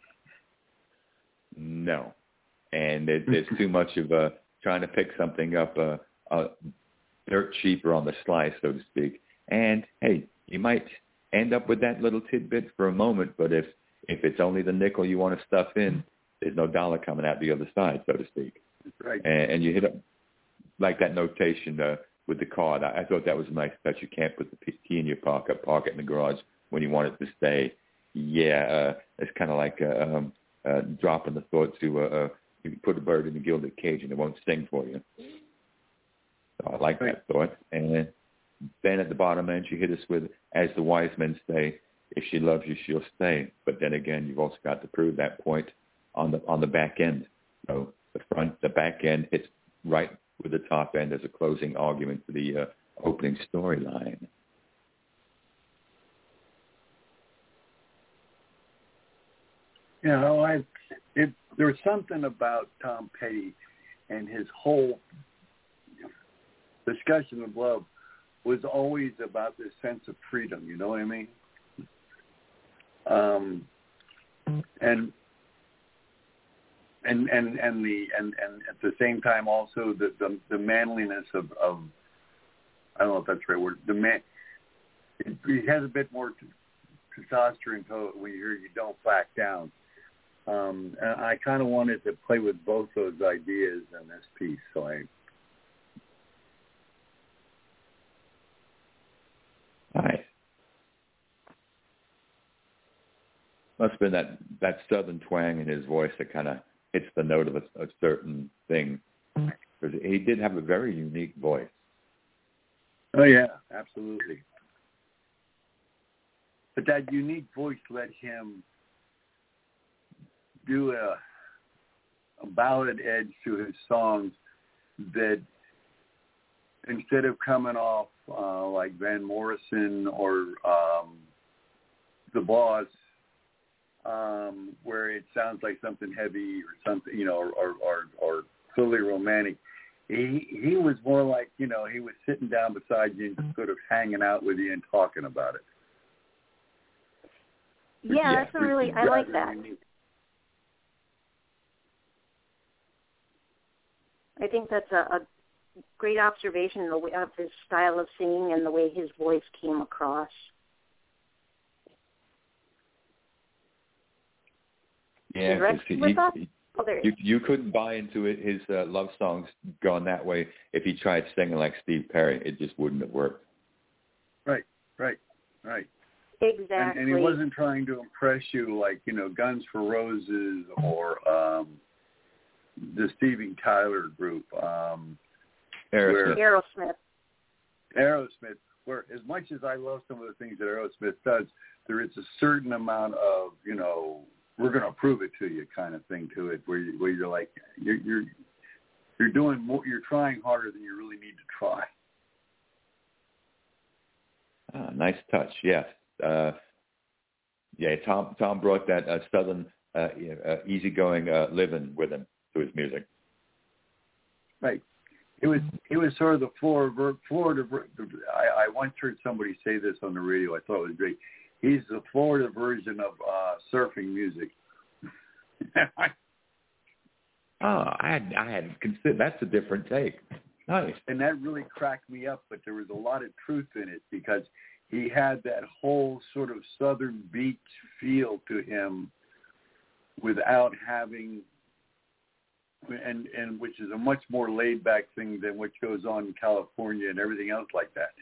No. And there's too much of trying to pick something up dirt cheaper on the slice, so to speak. And, hey, you might end up with that little tidbit for a moment, but if it's only the nickel you want to stuff in, there's no dollar coming out the other side, so to speak. Right. And you hit up, like that notation with the card. I thought that was a nice touch. You can't put the key in your pocket, park it in the garage when you want it to stay. Yeah, it's kind of like dropping the thought to you put a bird in a gilded cage and it won't sing for you. So I like that thought. And then at the bottom end, you hit us with, as the wise men say, if she loves you, she'll stay. But then again, you've also got to prove that point on the back end. So the back end hits right with the top end as a closing argument for the opening storyline. You know, there's something about Tom Petty and his whole discussion of love was always about this sense of freedom. You know what I mean? And at the same time also the manliness of I don't know if that's the right word. He has a bit more testosterone to it when you don't back down. And I kind of wanted to play with both those ideas in this piece, so Nice. Must have been that southern twang in his voice that kind of hits the note of a certain thing. Because he did have a very unique voice. Oh, yeah, absolutely. But that unique voice let him do a ballad edge to his songs that instead of coming off like Van Morrison or The Boss, where it sounds like something heavy or something, you know, or fully romantic, he was more like, you know, he was sitting down beside you and just sort of hanging out with you and talking about it. Yeah, that's really, I like that. I think that's a great observation of his style of singing and the way his voice came across. Yeah, you couldn't buy into it, his love songs going that way if he tried singing like Steve Perry. It just wouldn't have worked. Right. Exactly. And he wasn't trying to impress you like, you know, Guns N' Roses or the Steven Tyler group. Aerosmith. Where as much as I love some of the things that Aerosmith does, there is a certain amount of, you know, we're going to prove it to you kind of thing to it, where you're like, you're doing more, you're trying harder than you really need to try. Nice touch, yes. Tom brought that southern, easygoing living with him to his music. Right. It was sort of the Florida. I once heard somebody say this on the radio. I thought it was great. He's the Florida version of surfing music. I hadn't considered. That's a different take. Nice. And that really cracked me up, but there was a lot of truth in it because he had that whole sort of southern beach feel to him without having, and which is a much more laid back thing than what goes on in California and everything else like that.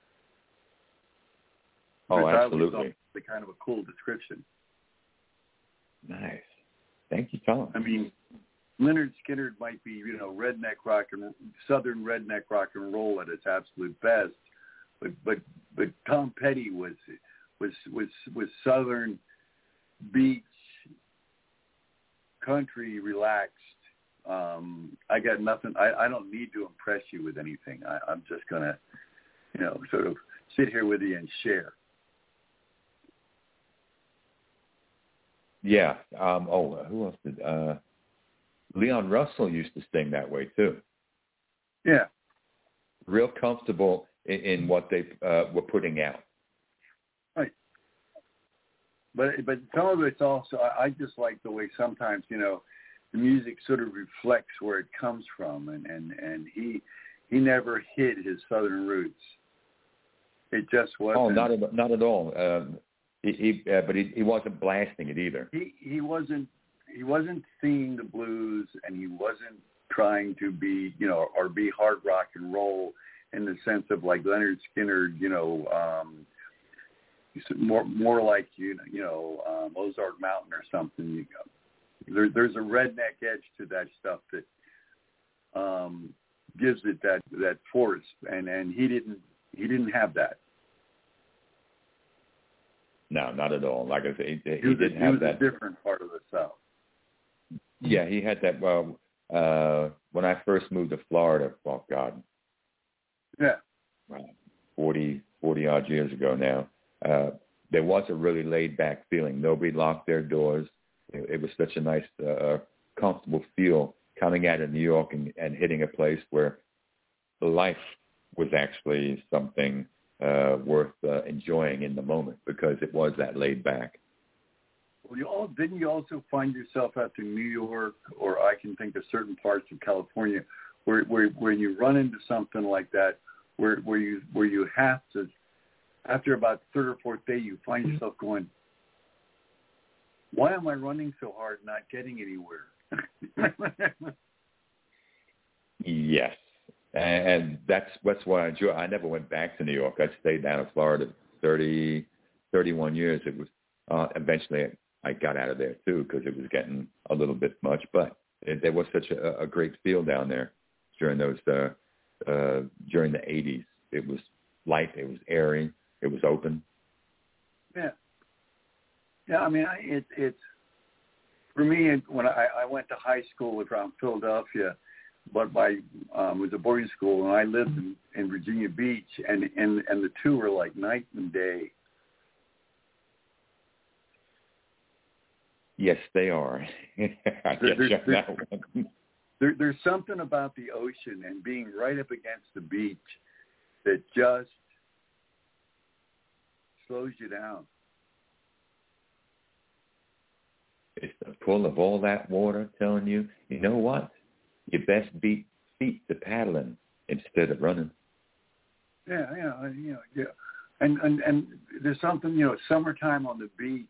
Oh, absolutely. The kind of a cool description. Nice. Thank you, Tom. I mean, Lynyrd Skynyrd might be, you know, southern redneck rock and roll at its absolute best, but Tom Petty was southern beach country relaxed. I got nothing. I don't need to impress you with anything. I'm just gonna, you know, sort of sit here with you and share. Yeah. Who else did? Leon Russell used to sing that way too. Yeah. Real comfortable in what they were putting out. Right. But some of it's also, I just like the way sometimes, the music sort of reflects where it comes from, and he never hid his Southern roots. It just wasn't. Oh, not at all. But he wasn't blasting it either. He wasn't singing the blues, and he wasn't trying to be, or be hard rock and roll in the sense of like Leonard Skinner, more like Ozark Mountain or something. There's a redneck edge to that stuff that gives it that force, and he didn't have that. No, not at all. Like I say, he didn't have that. He was a different part of the South. Yeah, he had that. When I first moved to Florida, oh God, yeah, 40 odd years ago now, there was a really laid back feeling. Nobody locked their doors. It was such a nice, comfortable feel coming out of New York and hitting a place where life was actually something worth enjoying in the moment because it was that laid back. Well, didn't you also find yourself out to New York, or I can think of certain parts of California, where you run into something like that, where you have to, after about third or fourth day, you find yourself going, why am I running so hard and not getting anywhere? Yes. And that's why I enjoy. I never went back to New York. I stayed down in Florida 31 years. It was eventually I got out of there too because it was getting a little bit much. But there was such a great feel down there during those during the 80s. It was light. It was airy. It was open. Yeah. Yeah. I mean, it's for me when I went to high school around Philadelphia. But it was a boarding school, and I lived in Virginia Beach, and the two were like night and day. Yes, they are. There's something about the ocean and being right up against the beach that just slows you down. It's the pull of all that water telling you, you know what? You best beat feet to paddling instead of running. Yeah. And there's something, summertime on the beach.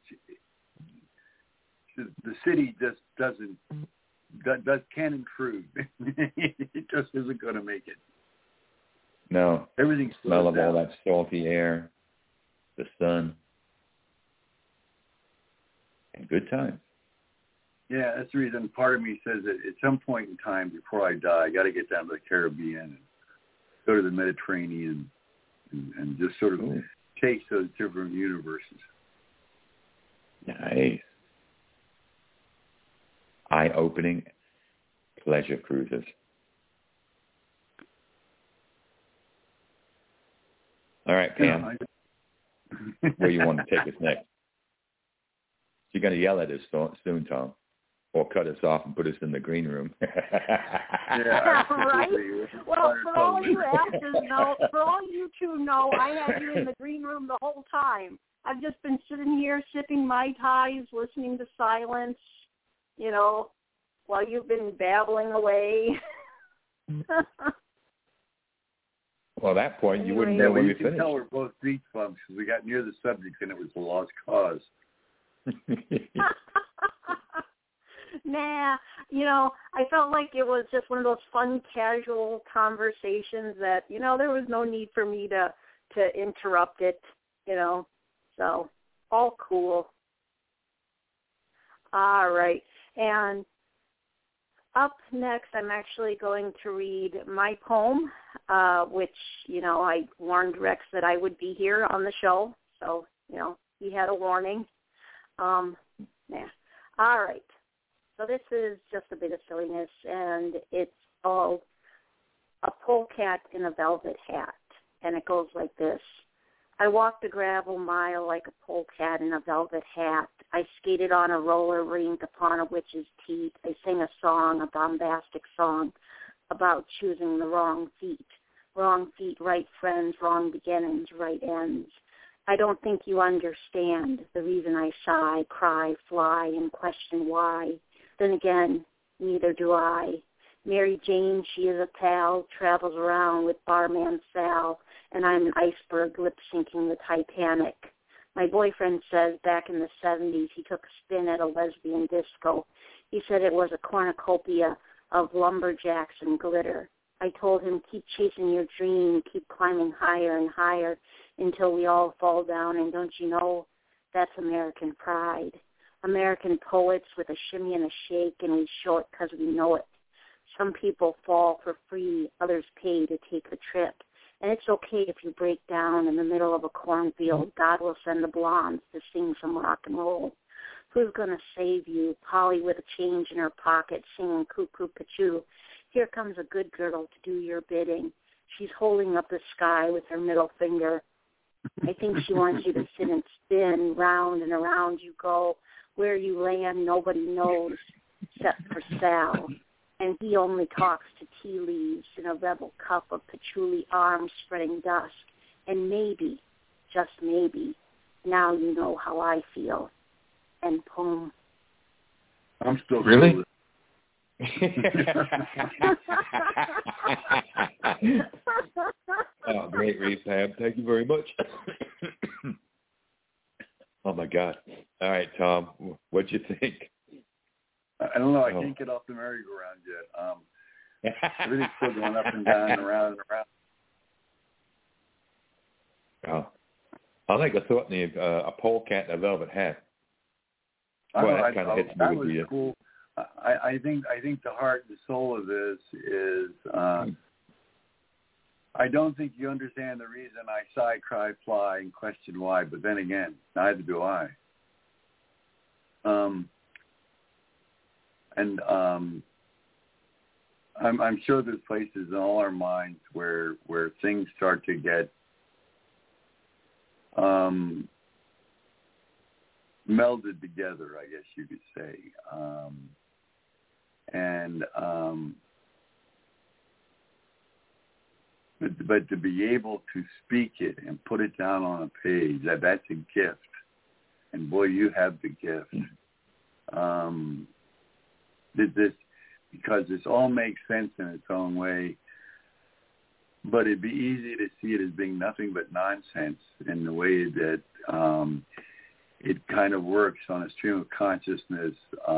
The city just can't intrude. It just isn't going to make it. No. Everything smell of down. All that salty air, the sun, and good times. Yeah, that's the reason part of me says that at some point in time before I die, I got to get down to the Caribbean and go to the Mediterranean and just sort of taste those different universes. Nice. Eye-opening pleasure cruises. All right, Pam, where you want to take us next? You're going to yell at us soon, Tom. Or cut us off and put us in the green room. Yeah, right? Well, for all you two know, I had you in the green room the whole time. I've just been sitting here sipping Mai Tais, listening to silence, while you've been babbling away. Well, at that point, you wouldn't know when we finished. You can tell we're both beach bums because we got near the subject and it was a lost cause. Nah, I felt like it was just one of those fun, casual conversations that, there was no need for me to interrupt it, so all cool. All right, and up next, I'm actually going to read my poem, which, I warned Rex that I would be here on the show, so, he had a warning. All right. So this is just a bit of silliness, and it's called A Polecat in a Velvet Hat, and it goes like this. I walked a gravel mile like a polecat in a velvet hat. I skated on a roller rink upon a witch's teat. I sang a song, a bombastic song, about choosing the wrong feet. Wrong feet, right friends, wrong beginnings, right ends. I don't think you understand the reason I sigh, cry, fly, and question why. Then again, neither do I. Mary Jane, she is a pal, travels around with barman Sal, and I'm an iceberg lip-syncing the Titanic. My boyfriend says back in the 70s he took a spin at a lesbian disco. He said it was a cornucopia of lumberjacks and glitter. I told him, keep chasing your dream, keep climbing higher and higher until we all fall down, and don't you know, that's American pride. American poets with a shimmy and a shake, and we show it because we know it. Some people fall for free, others pay to take the trip. And it's okay if you break down in the middle of a cornfield. God will send the blondes to sing some rock and roll. Who's going to save you? Polly with a change in her pocket singing cuckoo pachoo. Here comes a good girl to do your bidding. She's holding up the sky with her middle finger. I think she wants you to sit and spin. Round and around you go. Where you land, nobody knows except for Sal. And he only talks to tea leaves in a rebel cup of patchouli arms spreading dust. And maybe, just maybe, now you know how I feel. And poem. I'm still really. Oh, great, Pam. Thank you very much. Oh my God! All right, Tom, what'd you think? I don't know. I can't get off the merry-go-round yet. Everything's still going up and down and around and around. Oh, I think I thought a polecat in a velvet hat. Well, that kind of hits me with you. Cool. I think the heart and soul of this is I don't think you understand the reason I sigh, cry, fly, and question why. But then again, neither do I. I'm sure there's places in all our minds where things start to get melded together, I guess you could say. But to be able to speak it and put it down on a page, that's a gift. And boy, you have the gift. Because this all makes sense in its own way, but it'd be easy to see it as being nothing but nonsense in the way that it kind of works on a stream of consciousness,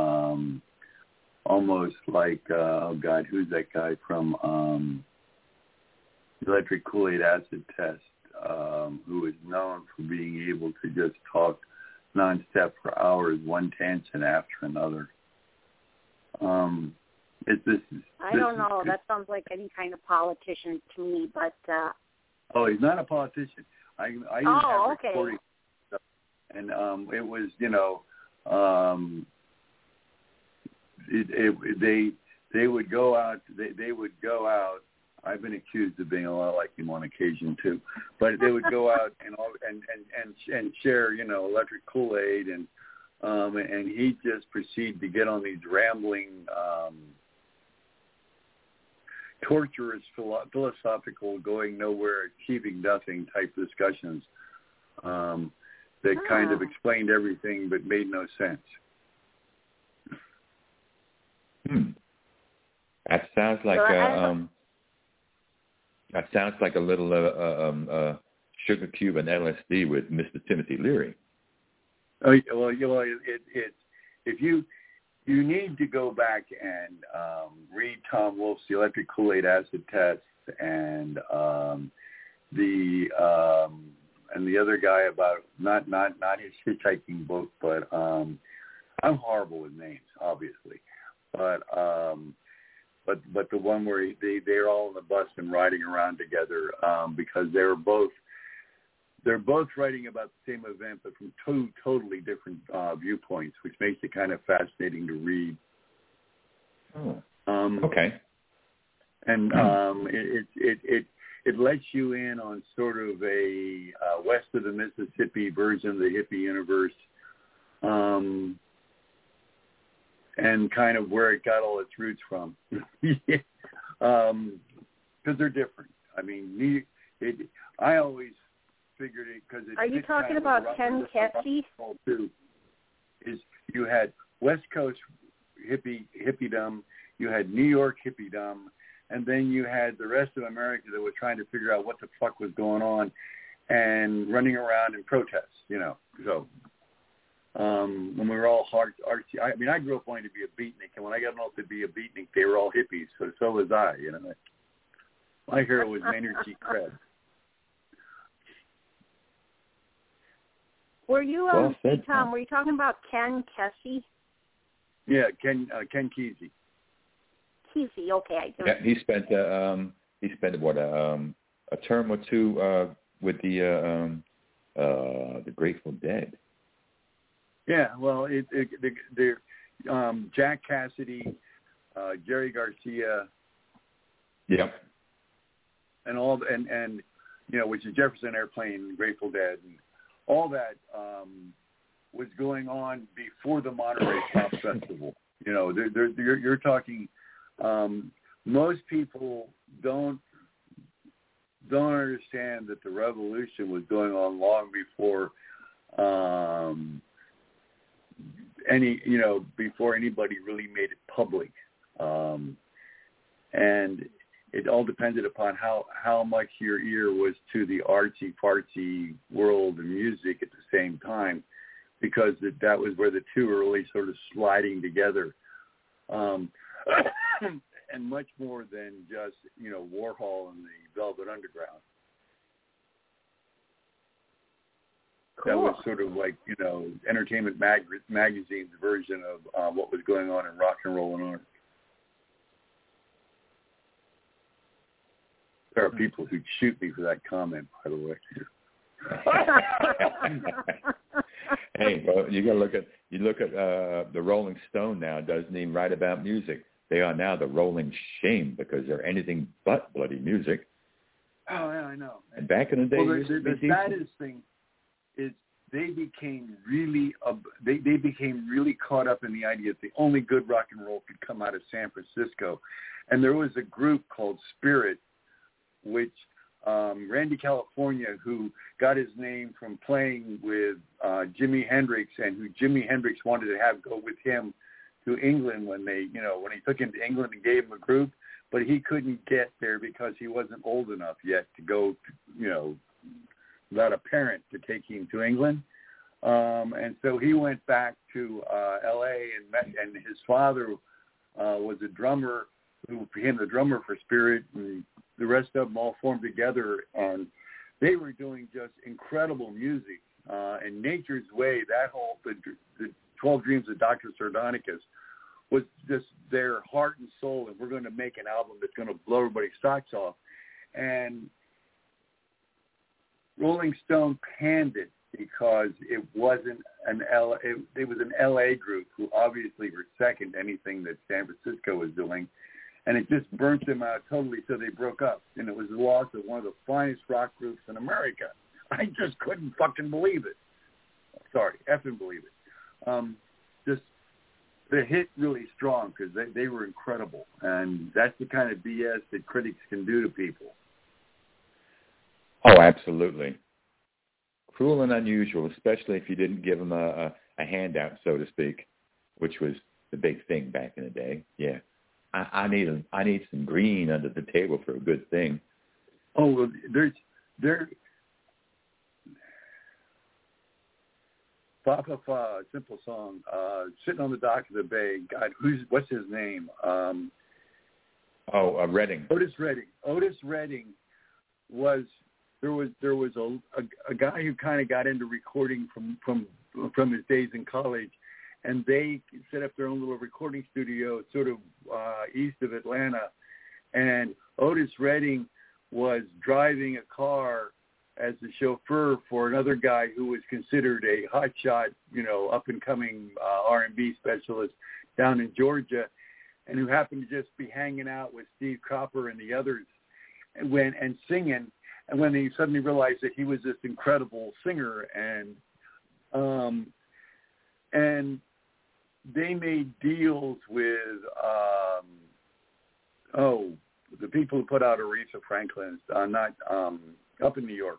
almost like, oh God, who's that guy from Electric Kool-Aid Acid Test, who is known for being able to just talk nonstop for hours, one tangent after another. I don't know. That sounds like any kind of politician to me, but... Oh, he's not a politician. I even have recording stuff. And it was, they would go out, they would go out. I've been accused of being a lot like him on occasion too, but they would go out and share, electric Kool-Aid, and he'd just proceed to get on these rambling, torturous, philosophical, going nowhere, achieving nothing type discussions that kind of explained everything but made no sense. That sounds like a little sugar cube and LSD with Mr. Timothy Leary. Oh well, it's if you need to go back and read Tom Wolfe's The Electric Kool-Aid Acid Test and the other guy about not his hitchhiking book, but I'm horrible with names, obviously, but the one where they're all on the bus and riding around together because they're both writing about the same event, but from two totally different viewpoints, which makes it kind of fascinating to read. Okay. And it lets you in on sort of a west of the Mississippi version of the hippie universe, and kind of where it got all its roots from. Because they're different. I mean, I always figured it because it. Are you talking about Ken Kesey? Is you had West Coast hippiedom, you had New York hippiedom, and then you had the rest of America that was trying to figure out what the fuck was going on and running around in protests, So when we were all artsy, I mean, I grew up wanting to be a beatnik, and when I got old to be a beatnik, they were all hippies, so was I, My hero was Maynard G. Krebs. Were you, Tom, were you talking about Ken Kesey? Yeah, Ken Kesey. Kesey, okay. Yeah, he spent what a term or two with the Grateful Dead. Yeah, well, Jack Cassidy, Jerry Garcia. Yep. And all and which is Jefferson Airplane, Grateful Dead, and all that was going on before the Monterey Pop Festival. You're talking. Most people don't understand that the revolution was going on long before before anybody really made it public, and it all depended upon how much your ear was to the artsy-fartsy world and music at the same time, because that was where the two were really sort of sliding together, and much more than just, Warhol and the Velvet Underground. Cool. That was sort of like, Entertainment Magazine's version of what was going on in rock and roll and art. There are people who'd shoot me for that comment, by the way. Hey, well, you look at the Rolling Stone now doesn't even write about music. They are now the Rolling Shame because they're anything but bloody music. Oh yeah, I know. And back in the day, the saddest thing is they became really caught up in the idea that the only good rock and roll could come out of San Francisco, and there was a group called Spirit, which Randy California, who got his name from playing with Jimi Hendrix, and who Jimi Hendrix wanted to have go with him to England when he took him to England and gave him a group, but he couldn't get there because he wasn't old enough yet to go, without a parent to take him to England. And so he went back to L.A. and his father was a drummer who became the drummer for Spirit, and the rest of them all formed together, and they were doing just incredible music. In Nature's Way, that whole the 12 Dreams of Dr. Sardonicus was just their heart and soul, and we're going to make an album that's going to blow everybody's socks off. And Rolling Stone panned it because it wasn't it was an LA group who obviously were second to anything that San Francisco was doing, and it just burnt them out totally, so they broke up, and it was the loss of one of the finest rock groups in America. I just couldn't fucking believe it. Sorry, effing believe it. Just the hit really strong because they were incredible, and that's the kind of BS that critics can do to people. Oh, absolutely. Cruel and unusual, especially if you didn't give them a handout, so to speak, which was the big thing back in the day. Yeah, I need some green under the table for a good thing. Oh, well, there. Fa Fa Fa, simple song. Sitting on the dock of the bay. God, what's his name? Redding. Otis Redding. Otis Redding was. There was a guy who kind of got into recording from his days in college, and they set up their own little recording studio sort of east of Atlanta. And Otis Redding was driving a car as the chauffeur for another guy who was considered a hotshot, up and coming R&B specialist down in Georgia, and who happened to just be hanging out with Steve Cropper and the others and singing. And when they suddenly realized that he was this incredible singer, and And they made deals with, the people who put out Aretha Franklin's, up in New York.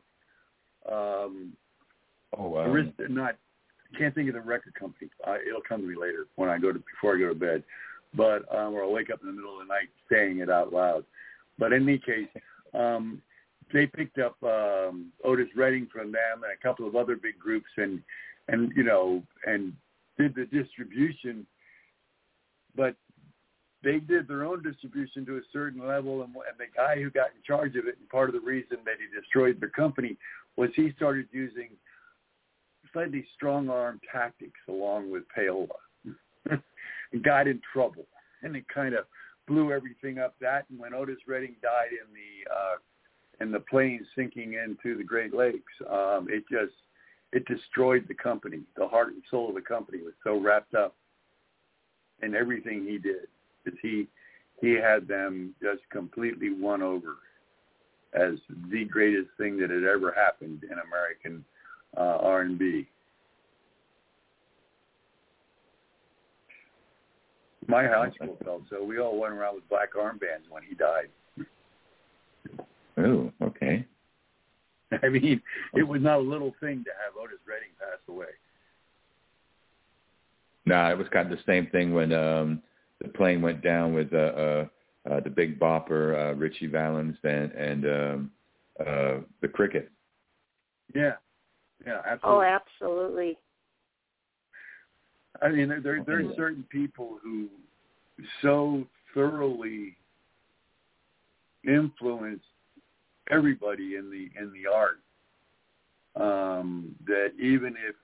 Can't think of the record company. It'll come to me later before I go to bed. But or I'll wake up in the middle of the night saying it out loud. But in any case, they picked up Otis Redding from them and a couple of other big groups, and did the distribution. But they did their own distribution to a certain level, and the guy who got in charge of it, and part of the reason that he destroyed their company, was he started using slightly strong-arm tactics along with payola. And got in trouble, and it kind of blew everything up. That, and when Otis Redding died in the plane sinking into the Great Lakes, it destroyed the company. The heart and soul of the company was so wrapped up in everything he did, that he had them just completely won over as the greatest thing that had ever happened in American R&B. My high school felt so. We all went around with black armbands when he died. Oh, okay. I mean, it was not a little thing to have Otis Redding pass away. No, it was kind of the same thing when the plane went down with the Big Bopper, Richie Valens, and the Cricket. Yeah, absolutely. Oh, absolutely. I mean, there are certain people who so thoroughly influence everybody in the art that even if,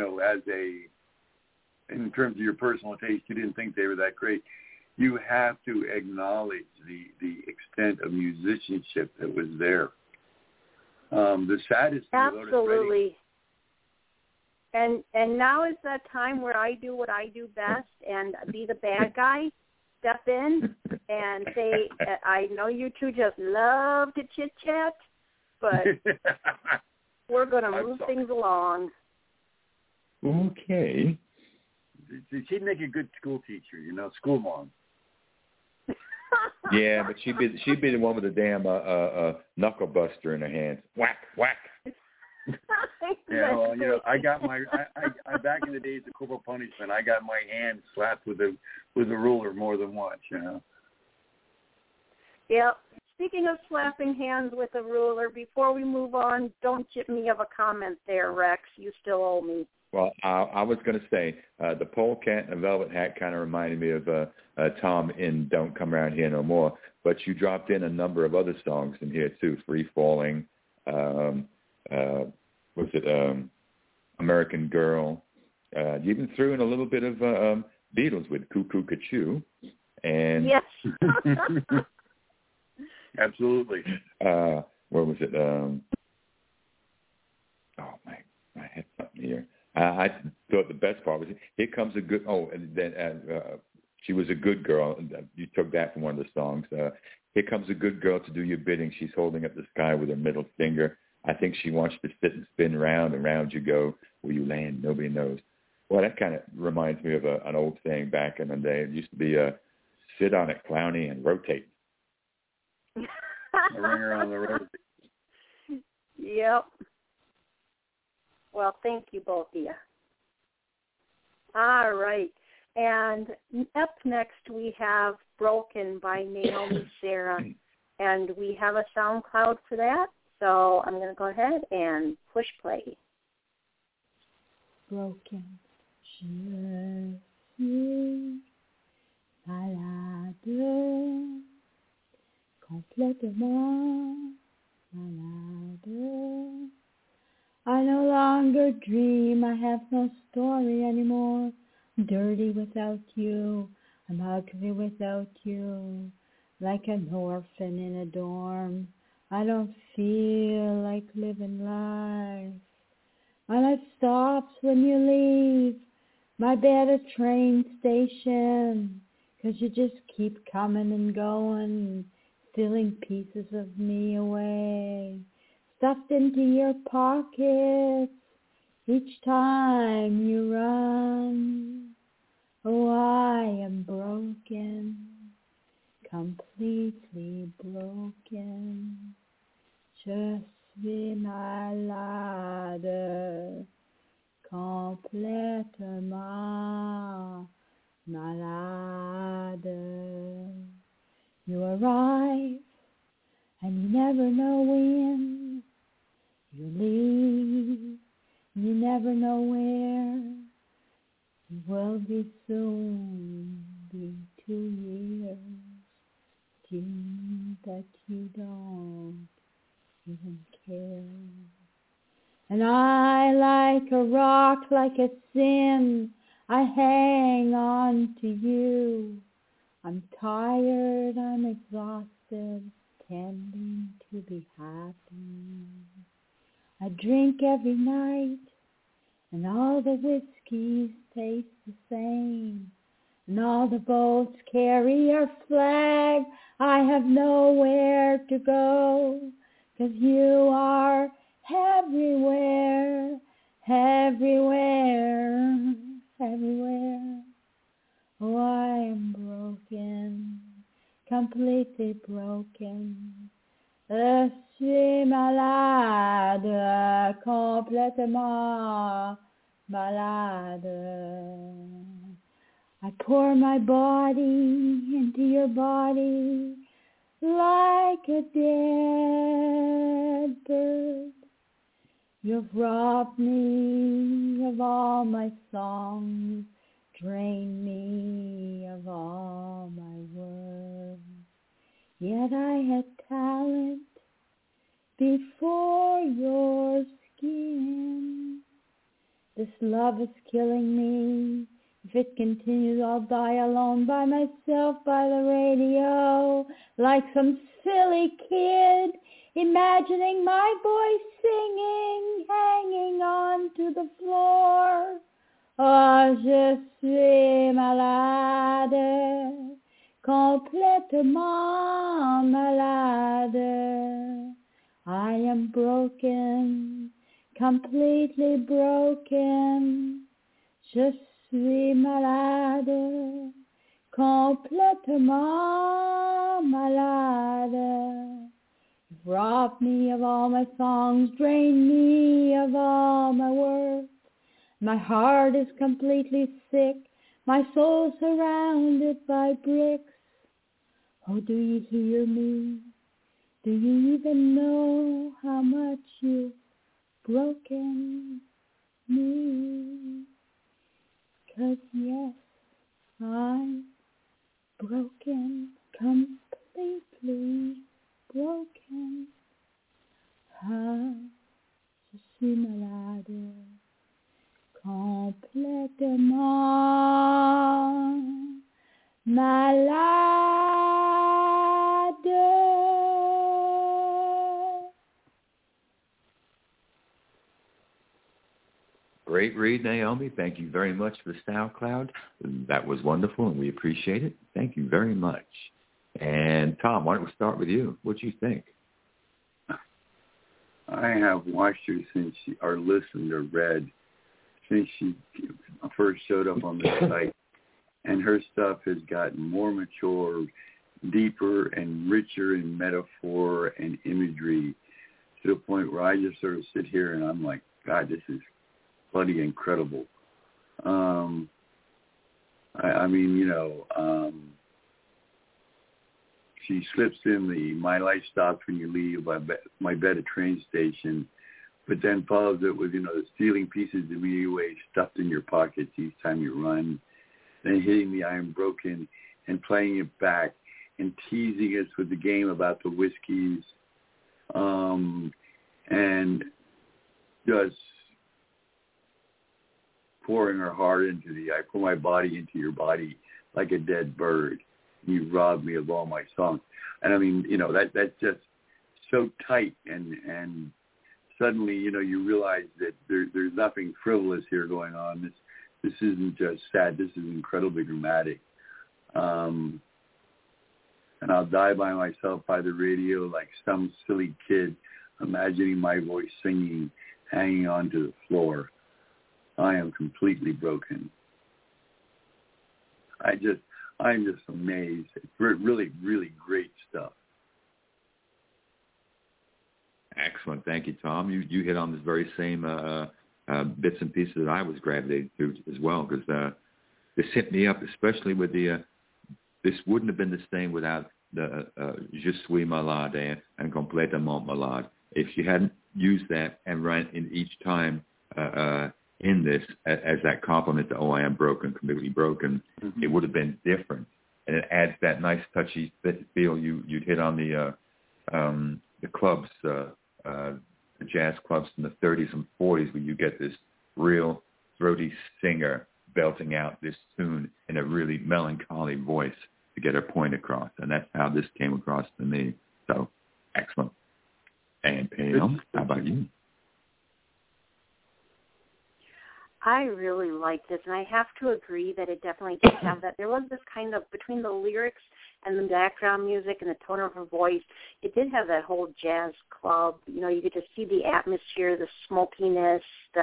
in terms of your personal taste, you didn't think they were that great, you have to acknowledge the extent of musicianship that was there. The saddest thing about absolutely. And now is that time where I do what I do best and be the bad guy, step in and say, I know you two just love to chit-chat, but we're going to move things along. Okay. She'd make a good school teacher, school mom. Yeah, but she'd be the one with the damn knuckle buster in her hands. Whack, whack. Yeah, I got my I back in the days of corporal punishment, I got my hand slapped with a ruler more than once, Yep. Speaking of slapping hands with a ruler, before we move on, don't chip me of a comment there, Rex. You still owe me. Well, I was going to say the polecat and the velvet hat kind of reminded me of Tom in Don't Come Around Here No More, but you dropped in a number of other songs in here too, Free Falling, American Girl. You even threw in a little bit of Beatles with Cuckoo Cachoo. And yes. Absolutely. What was it? My head's up here. I thought the best part was Here Comes a Good. Oh, and then She Was a Good Girl. You took that from one of the songs. Here Comes a Good Girl to Do Your Bidding. She's holding up the sky with her middle finger. I think she wants you to sit and spin round and round you go. Where you land, nobody knows. Well, that kind of reminds me of an old saying back in the day. It used to be sit on it, clowny, and rotate. A ring around the road. Yep. Well, thank you, both of you. All right. And up next we have Broken by Naomi Sarah. And we have a SoundCloud for that. So I'm going to go ahead and push play. Broken. Je suis malade, complètement malade. I no longer dream, I have no story anymore. I'm dirty without you, I'm ugly without you. Like an orphan in a dorm, I don't feel like living life. My life stops when you leave my bed at train station, 'cause you just keep coming and going, stealing pieces of me away, stuffed into your pockets. each time you run. Oh, I am broken, completely broken. Je suis malade, complètement malade. You arrive and you never know when. You leave, you never know where. It will be soon be 2 years. Seems that you don't even care. And I, like a rock, like a sin, I hang on to you. I'm tired, I'm exhausted, tending to be happy. I drink every night, and all the whiskeys taste the same, and all the boats carry your flag. I have nowhere to go, 'cause you are everywhere, everywhere, everywhere. Oh, I am broken, completely broken. Je suis malade, complètement malade. I pour my body into your body like a dead bird. You've robbed me of all my songs, drained me of all my words. Yet I had talent before your skin. This love is killing me. If it continues, I'll die alone by myself by the radio, like some silly kid, imagining my voice singing, hanging on to the floor. Oh, je suis malade, complètement malade. I am broken, completely broken. Je suis malade, complètement malade. You've robbed me of all my songs, drained me of all my words. My heart is completely sick, my soul surrounded by bricks. Oh, do you hear me? Do you even know how much you've broken me? 'Cause yes, I'm broken, completely broken. Ah, je suis malade, complètement malade. Great read, Naomi. Thank you very much for SoundCloud. That was wonderful, and we appreciate it. Thank you very much. And Tom, why don't we start with you? What do you think? I have watched her since or listened or read since she first showed up on the site, and her stuff has gotten more mature, deeper, and richer in metaphor and imagery, to the point where I just sort of sit here and I'm like, God, this is bloody incredible. She slips in the "My life stops when you leave my bed at train station," but then follows it with, the stealing pieces of me away stuffed in your pockets each time you run, then hitting the "I am broken" and playing it back and teasing us with the game about the whiskeys, and just pouring her heart into I pour my body into your body like a dead bird. You robbed me of all my songs. And I mean, that's just so tight. And suddenly, you realize that there's nothing frivolous here going on. This isn't just sad. This is incredibly dramatic. And I'll die by myself by the radio like some silly kid, imagining my voice singing, hanging on to the floor. I am completely broken. I'm just amazed. It's really, really great stuff. Excellent. Thank you, Tom. You hit on this very same bits and pieces that I was gravitating to as well, because this hit me up, especially with the, this wouldn't have been the same without the Je suis malade and complètement malade. If you hadn't used that and run in each time in this as that compliment to, oh, I am broken, completely broken, it would have been different. And it adds that nice touchy feel. You'd hit on the clubs, the jazz clubs from the 30s and 40s, where you get this real throaty singer belting out this tune in a really melancholy voice to get her point across. And that's how this came across to me. So, excellent. And Pam, how about you? I really like this, and I have to agree that it definitely did have that. There was this kind of, between the lyrics and the background music and the tone of her voice, it did have that whole jazz club. You know, you get to see the atmosphere, the smokiness,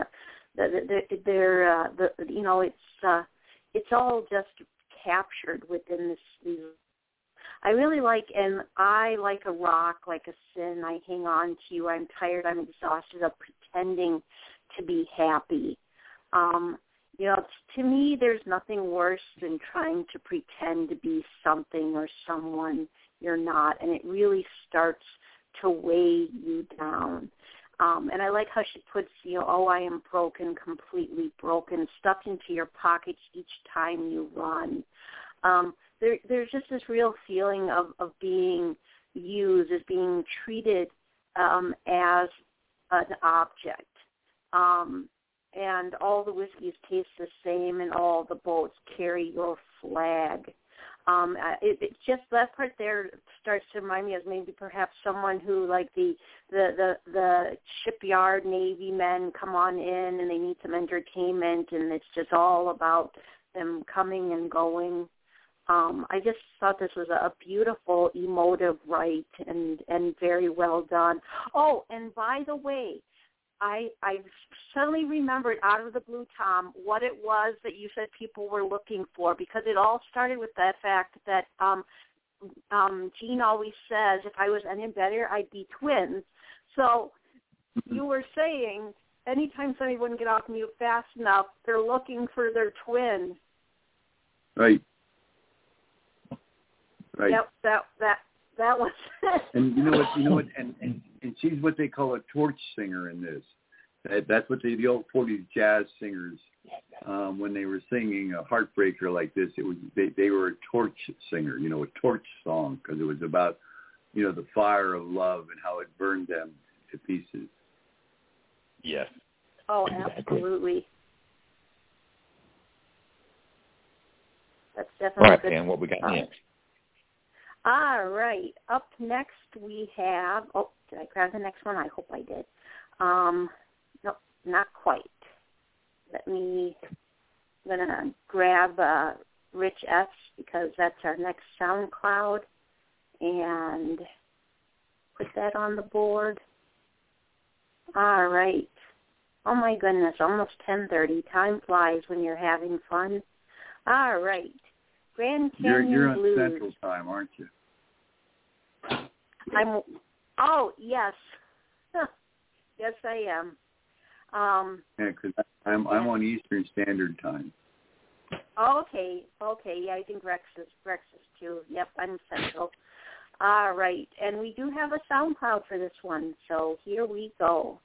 you know, it's all just captured within these. I really like, and I like a rock, like a sin. I hang on to you. I'm tired. I'm exhausted of pretending to be happy. You know, to me, there's nothing worse than trying to pretend to be something or someone you're not, and it really starts to weigh you down. And I like how she puts, you know, oh, I am broken, completely broken, stuffed into your pockets each time you run. There's just this real feeling of being used, as being treated as an object. And all the whiskeys taste the same, and all the boats carry your flag. It just, that part there starts to remind me of maybe perhaps someone who, like the shipyard Navy men come on in and they need some entertainment, and it's just all about them coming and going. I just thought this was a beautiful, emotive write and very well done. Oh, and by the way, I suddenly remembered out of the blue, Tom, what it was that you said people were looking for, because it all started with that fact that Gene always says, if I was any better, I'd be twins. So you were saying anytime somebody wouldn't get off mute fast enough, they're looking for their twin. Right. Yep, that was it. And you know what, and she's what they call a torch singer in this. That's what the old 40s jazz singers, when they were singing a heartbreaker like this, it was they were a torch singer, you know, a torch song, because it was about, you know, the fire of love and how it burned them to pieces. Yes. Oh, exactly. Absolutely. That's definitely all right, good. Pam, what we got next? All right. Up next we have, oh, did I grab the next one? I hope I did. No, not quite. I'm going to grab Rich S, because that's our next SoundCloud, and put that on the board. All right. Oh, my goodness, almost 10:30. Time flies when you're having fun. All right. Grand Canyon you're on Blues. Central Time, aren't you? Oh, yes. Yes, I am. Yeah, because I'm on Eastern Standard Time. Okay. Yeah, I think Rex is too. Yep, I'm Central. All right. And we do have a SoundCloud for this one, so here we go.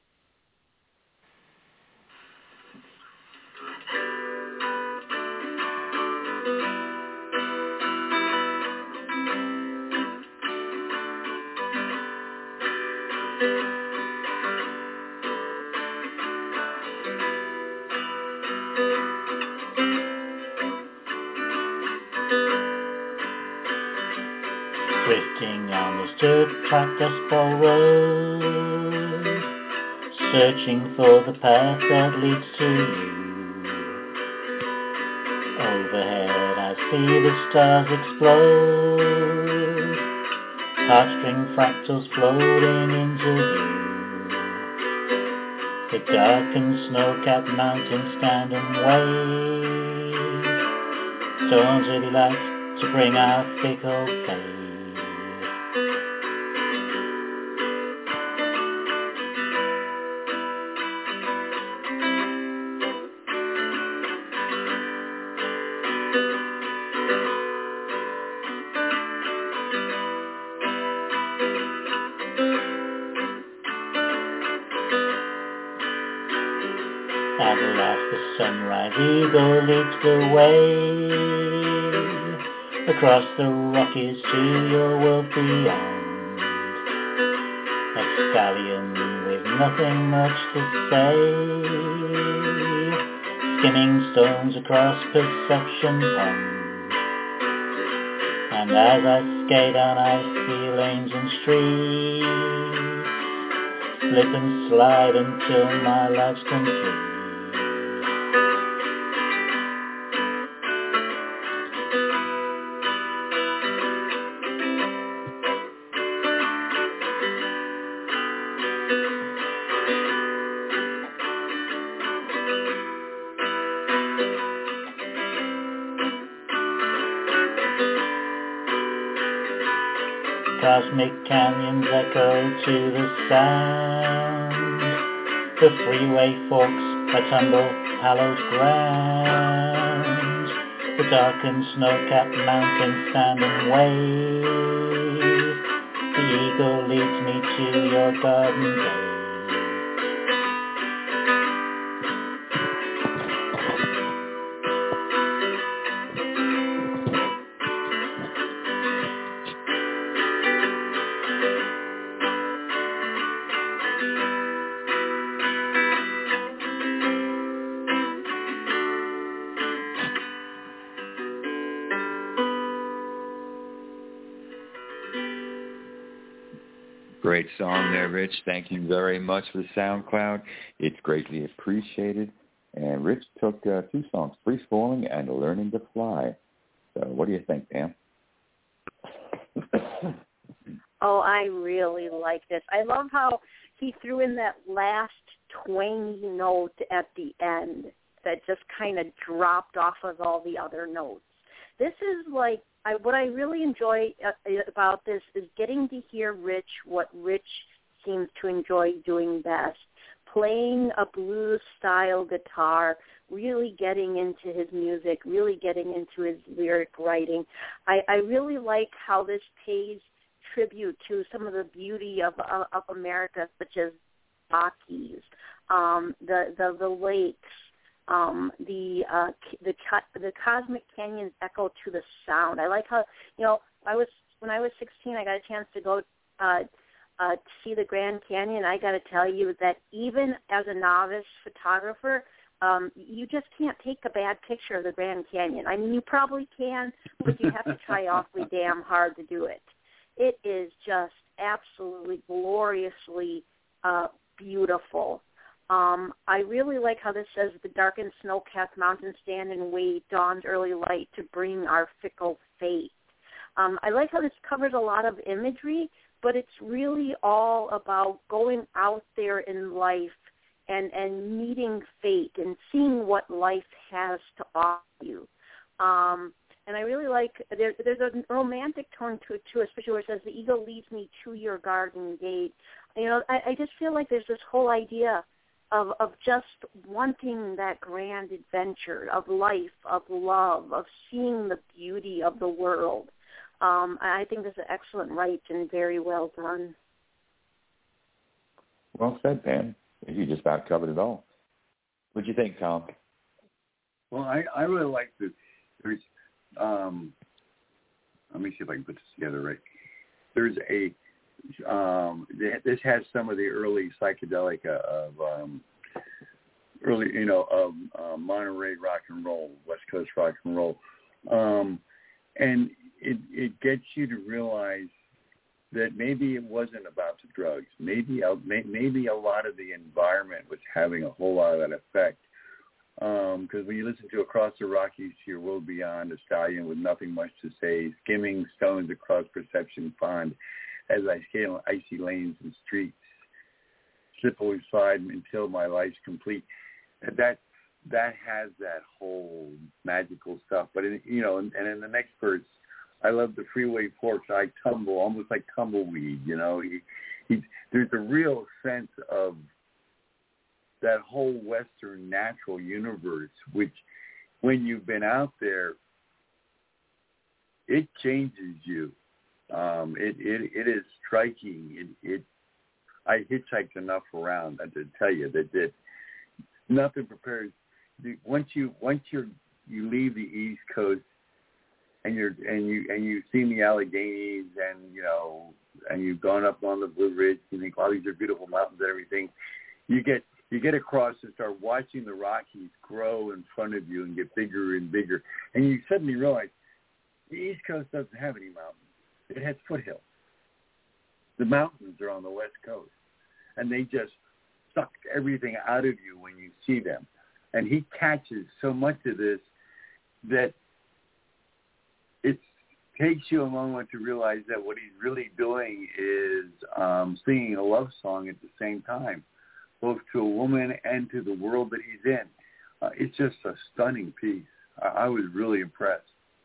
Drifting on the dirt-track Dust Road, searching for the path that leads to you. Overhead I see the stars explode, heartstring fractals floating into view. The darkened snow-capped mountains stand and wave. Stones really like to bring our fickle faith. At last the sunrise eagle leads the way across the Rockies to your world beyond. A stallion with nothing much to say, skimming stones across Perception Pond. And as I skate on icy lanes and streets, slip and slide until my life's complete. Cosmic canyons echo to the sound. The freeway forks a tumble hallowed ground. The darkened snow-capped mountains stand and wave. The eagle leads me to your garden gate. Great song there, Rich. Thank you very much for the SoundCloud. It's greatly appreciated. And Rich took 2 songs, Free Falling and Learning to Fly. So what do you think, Pam? Oh, I really like this. I love how he threw in that last twangy note at the end that just kind of dropped off of all the other notes. This is like, what I really enjoy about this is getting to hear Rich, what Rich seems to enjoy doing best, playing a blues-style guitar, really getting into his music, really getting into his lyric writing. I really like how this pays tribute to some of the beauty of America, such as Rockies, the lakes, the cosmic canyons echo to the sound. I like how, when I was 16, I got a chance to go see the Grand Canyon. I got to tell you that even as a novice photographer, you just can't take a bad picture of the Grand Canyon. I mean, you probably can, but you have to try awfully damn hard to do it. It is just absolutely gloriously beautiful. I really like how this says the darkened snow-capped mountains stand and wait, dawn's early light to bring our fickle fate. I like how this covers a lot of imagery, but it's really all about going out there in life and meeting fate and seeing what life has to offer you. And I really like, there's a romantic tone to it, too, especially where it says, the eagle leads me to your garden gate. I just feel like there's this whole idea of just wanting that grand adventure of life, of love, of seeing the beauty of the world. I think this is an excellent write and very well done. Well said, Pam. You just about covered it all. What do you think, Tom? Well, I really like this. There's, let me see if I can put this together right. There's this has some of the early psychedelic of Monterey rock and roll, West Coast rock and roll, and it gets you to realize that maybe it wasn't about the drugs. Maybe a lot of the environment was having a whole lot of that effect. Because when you listen to Across the Rockies to Your World Beyond, a stallion with nothing much to say, skimming stones across Perception Pond as I scale icy lanes and streets, simple inside until my life's complete. That has that whole magical stuff. But and in the next verse, I love the freeway forks. I tumble, almost like tumbleweed. There's a real sense of that whole Western natural universe, which, when you've been out there, it changes you. It is striking. I hitchhiked enough around to tell you that nothing prepares. Once you leave the East Coast and you see the Alleghenies and you've gone up on the Blue Ridge, you think, oh, these are beautiful mountains and everything. You get across and start watching the Rockies grow in front of you and get bigger and bigger, and you suddenly realize the East Coast doesn't have any mountains. It has foothills. The mountains are on the West Coast, and they just suck everything out of you when you see them. And he catches so much of this that it takes you a moment to realize that what he's really doing is singing a love song at the same time, both to a woman and to the world that he's in. It's just a stunning piece. I was really impressed.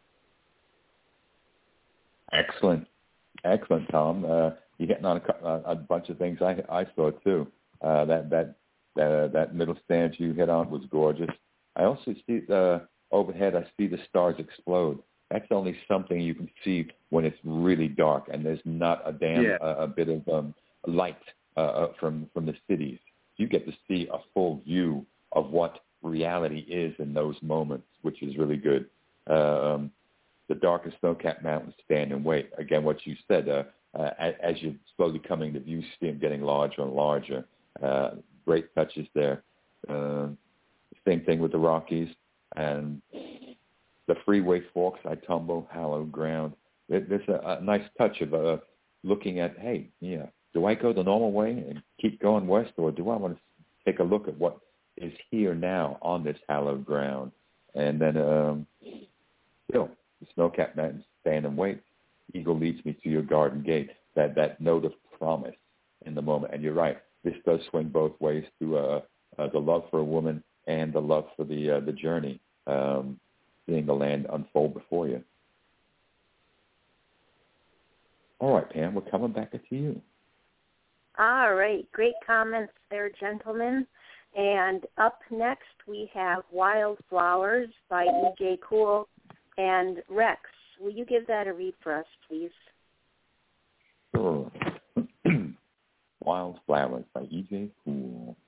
Excellent, Tom. You're getting on a bunch of things I saw too. That middle stanza you hit on was gorgeous. I also see overhead. I see the stars explode. That's only something you can see when it's really dark and there's not a bit of light from the cities. You get to see a full view of what reality is in those moments, which is really good. The darkest snow-capped mountains stand and wait. Again, what you said, as you're slowly coming to view, see them getting larger and larger. Great touches there. Same thing with the Rockies. And the freeway forks, I tumble, hallowed ground. There's a nice touch of looking at, hey, do I go the normal way and keep going west, or do I want to take a look at what is here now on this hallowed ground? And then still, the snow-capped mountains stand and wait. Eagle leads me to your garden gate. That note of promise in the moment. And you're right. This does swing both ways to the love for a woman and the love for the journey, seeing the land unfold before you. All right, Pam, we're coming back to you. All right. Great comments there, gentlemen. And up next, we have Wildflowers by E.J. Cool and Rex. Will you give that a read for us, please? Sure. Wildflowers by E.J. Cool.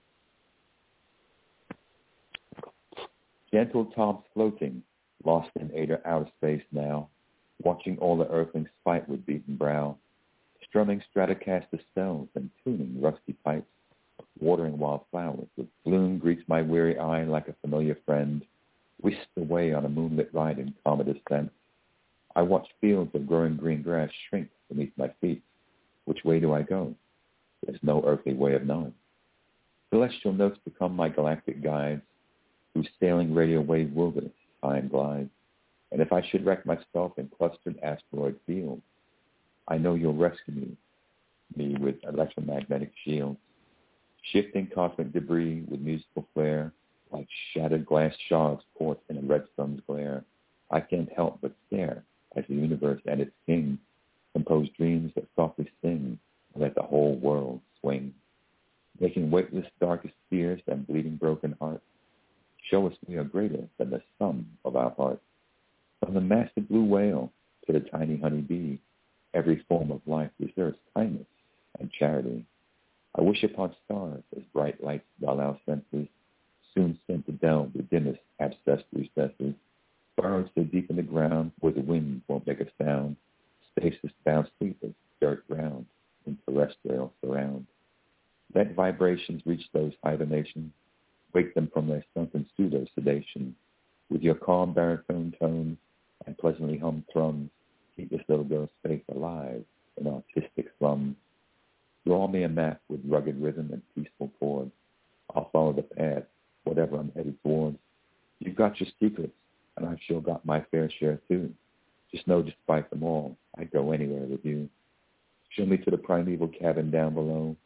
Gentle tops floating, lost in outer space now, watching all the earthlings fight with beaten brow, strumming Stratocaster stones and tuning rusty pipes, watering wildflowers with bloom greets my weary eye like a familiar friend, whisked away on a moonlit ride in calmer descent. I watch fields of growing green grass shrink beneath my feet. Which way do I go? There's no earthly way of knowing. Celestial notes become my galactic guides, whose sailing radio wave wilderness time glides. And if I should wreck myself in clustered asteroid fields, I know you'll rescue me with electromagnetic shields, shifting cosmic debris with musical flair, like shattered glass shards caught in a red sun's glare. I can't help but stare as the universe and its king compose dreams that softly sing and let the whole world swing, making weightless darkest fears and bleeding broken hearts. Show us we are greater than the sum of our parts. From the massive blue whale to the tiny honeybee, every form of life deserves kindness and charity. I wish upon stars as bright lights dull our senses, soon sent to delve the dimmest abscessed recesses, burrows so deep in the ground where the wind won't make a sound, stasis-bound sleepers dirt ground in terrestrial surround. Let vibrations reach those hibernations, wake them from their sunken pseudo-sedation. With your calm baritone tones and pleasantly hummed thrums, keep this little girl's faith alive in artistic slums. Draw me a map with rugged rhythm and peaceful chords. I'll follow the path, whatever I'm headed towards. You've got your secrets, and I've sure got my fair share too. Just know despite them all, I'd go anywhere with you. Show me to the primeval cabin down below,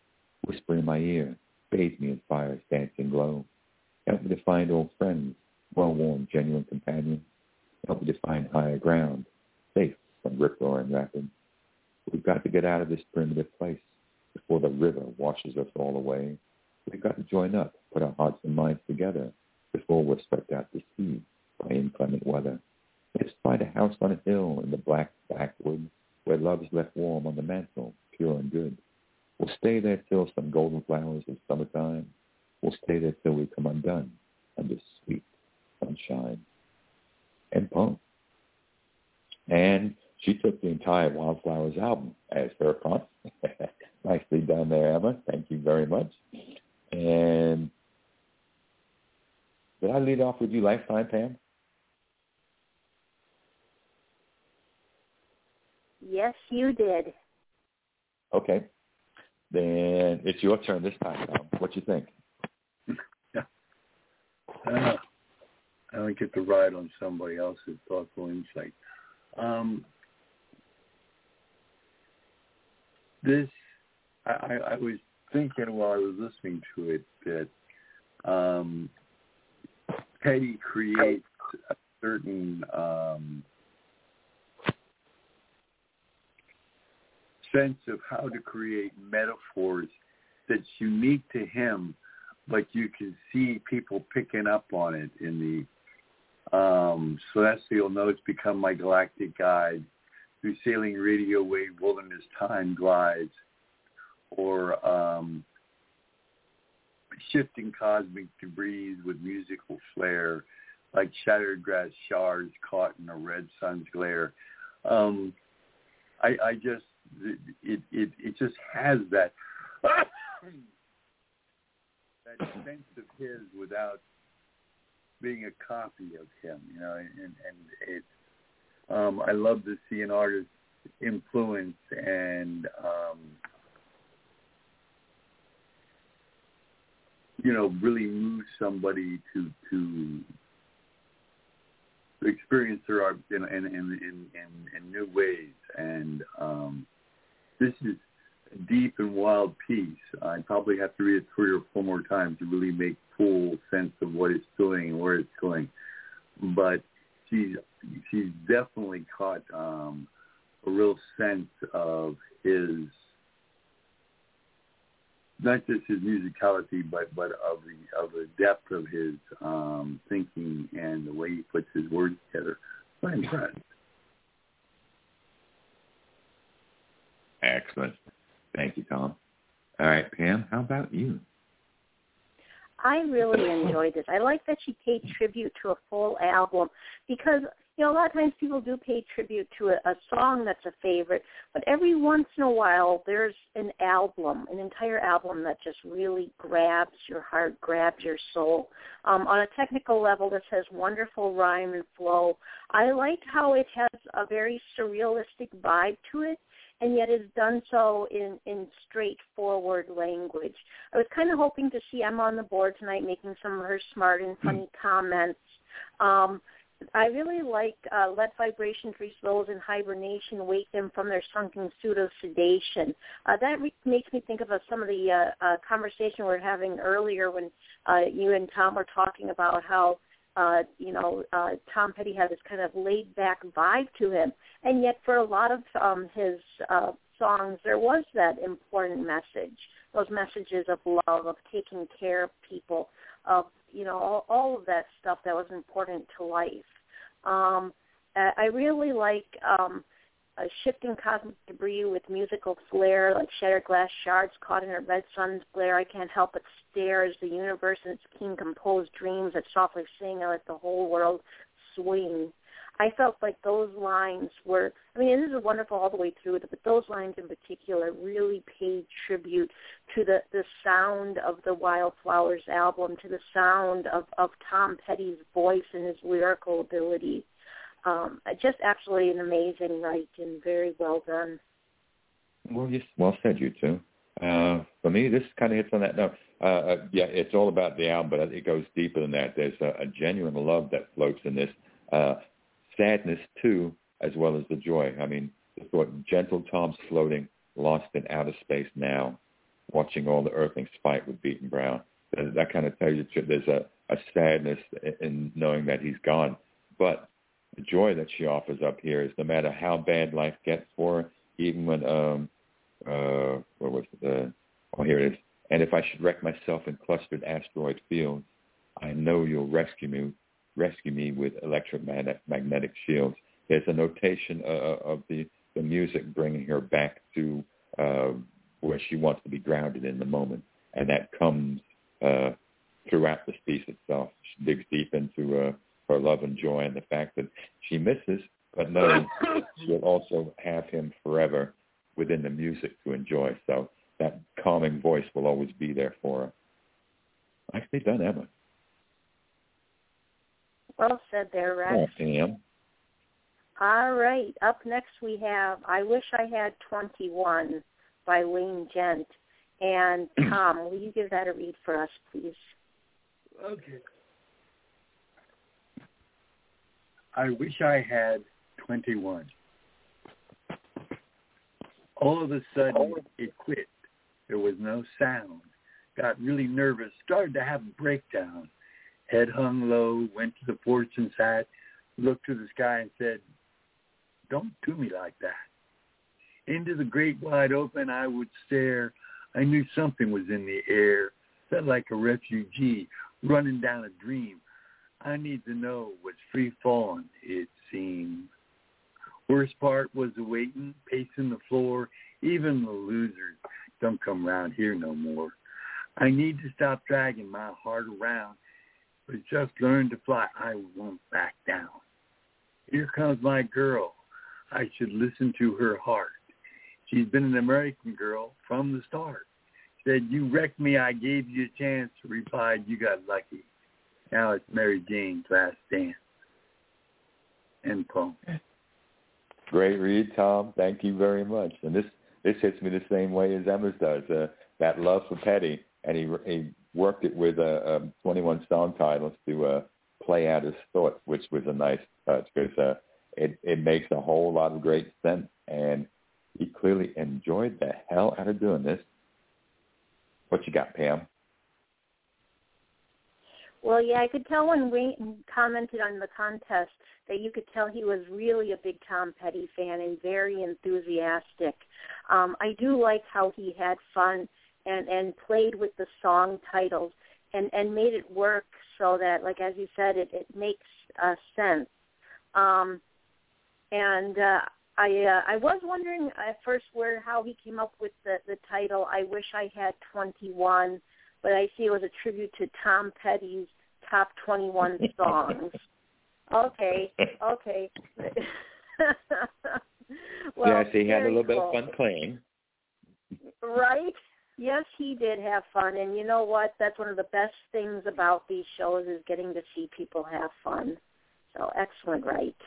Whisper in my ear, bathe me in fire's dancing glow. Help me to find old friends, well-worn, genuine companions. Help me to find higher ground, safe from rip-roaring rapids. We've got to get out of this primitive place before the river washes us all away. We've got to join up, put our hearts and minds together before we're swept out to sea by inclement weather. Let's find a house on a hill in the black backwoods where love is left warm on the mantle, pure and good. We'll stay there till some golden flowers of summertime. We'll stay there till we come undone under sweet sunshine. And poem. And she took the entire Wildflowers album as her prompt. Nicely done there, Emma. Thank you very much. And did I lead off with you last time, Pam? Yes, you did. Okay. Then it's your turn this time, Tom. What you think? I don't get to ride on somebody else's thoughtful insight. This, I was thinking while I was listening to it that Petty creates a certain sense of how to create metaphors that's unique to him, but you can see people picking up on it in the celestial notes become my galactic guide, through sailing radio wave wilderness time glides, or shifting cosmic debris with musical flair, like shattered glass shards caught in a red sun's glare. I just, it just has that that sense of his without being a copy of him, you know, and it. I love to see an artist's influence and you know, really move somebody to experience their art in new ways. And this is a deep and wild piece. I probably have to read it 3 or 4 more times to really make full sense of what it's doing and where it's going. But she's definitely caught a real sense of his, not just his musicality, but of the depth of his thinking and the way he puts his words together. I'm impressed. Excellent. Thank you, Tom. All right, Pam, how about you? I really enjoyed this. I like that she paid tribute to a full album because, you know, a lot of times people do pay tribute to a song that's a favorite, but every once in a while there's an album, an entire album that just really grabs your heart, grabs your soul. On a technical level, this has wonderful rhyme and flow. I liked how it has a very surrealistic vibe to it, and yet is done so in straightforward language. I was kind of hoping to see Emma on the board tonight making some of her smart and funny comments. I really like Let Vibration Freeze those in hibernation, wake them from their sunken pseudo-sedation. That makes me think of some of the conversation we were having earlier when you and Tom were talking about how Tom Petty had this kind of laid-back vibe to him. And yet for a lot of his songs, there was that important message, those messages of love, of taking care of people, of, you know, all of that stuff that was important to life. I really like shifting cosmic debris with musical flair, like shattered glass shards caught in a red sun's glare. I can't help but stare as the universe and its keen composed dreams that softly sing and let the whole world swing. I felt like those lines were, I mean, this is wonderful all the way through it, but those lines in particular really paid tribute to the sound of the Wildflowers album, to the sound of Tom Petty's voice and his lyrical ability. Just absolutely an amazing write and very well done. Well, yes, well said, you two. For me, this kind of hits on that note. Yeah, it's all about the album, but it goes deeper than that. There's a genuine love that floats in this. Sadness, too, as well as the joy. I mean, the thought, gentle Tom's floating, lost in outer space now. watching all the earthlings fight with Beaton Brown. That kind of tells you there's a sadness in knowing that he's gone. But the joy that she offers up here is no matter how bad life gets for her, even when, where was it? Here it is. And if I should wreck myself in clustered asteroid fields, I know you'll rescue me with electromagnetic shields. There's a notation of the music bringing her back to where she wants to be grounded in the moment. And that comes throughout this piece itself. She digs deep into her love and joy and the fact that she misses, but knows she'll also have him forever within the music to enjoy. So that calming voice will always be there for her. Nicely done, Emma. Well said there, Rex. Oh, Pam. All right. Up next we have I Wish I Had 21 by Wayne Gent. And Tom, will you give that a read for us, please? Okay. I wish I had 21. All of a sudden, it quit. There was no sound. Got really nervous, started to have a breakdown. Head hung low, went to the porch and sat, looked to the sky and said, "Don't do me like that." Into the great wide open I would stare. I knew something was in the air. Felt like a refugee running down a dream. I need to know what's free falling, it seemed. Worst part was the waiting, pacing the floor. Even the losers don't come around here no more. I need to stop dragging my heart around, but just learn to fly. I won't back down. Here comes my girl. I should listen to her heart. She's been an American girl from the start. Said, "You wrecked me, I gave you a chance." Replied, "You got lucky. Now it's Mary Jane's last dance." End poem. Great read, Tom. Thank you very much. And this hits me the same way as Emma's does. That love for Petty, and he worked it with 21 song titles to play out his thoughts, which was a nice touch because it makes a whole lot of great sense. And he clearly enjoyed the hell out of doing this. What you got, Pam? Well, yeah, I could tell when Wayne commented on the contest that you could tell he was really a big Tom Petty fan and very enthusiastic. I do like how he had fun and played with the song titles and made it work so that, like as you said, it makes sense. I was wondering at first how he came up with the title, I Wish I Had 21, but I see it was a tribute to Tom Petty's top 21 songs. Okay. Well, yeah, so he had a little bit cool. of fun playing. Right? Yes, he did have fun. And you know what? That's one of the best things about these shows is getting to see people have fun. So excellent, right?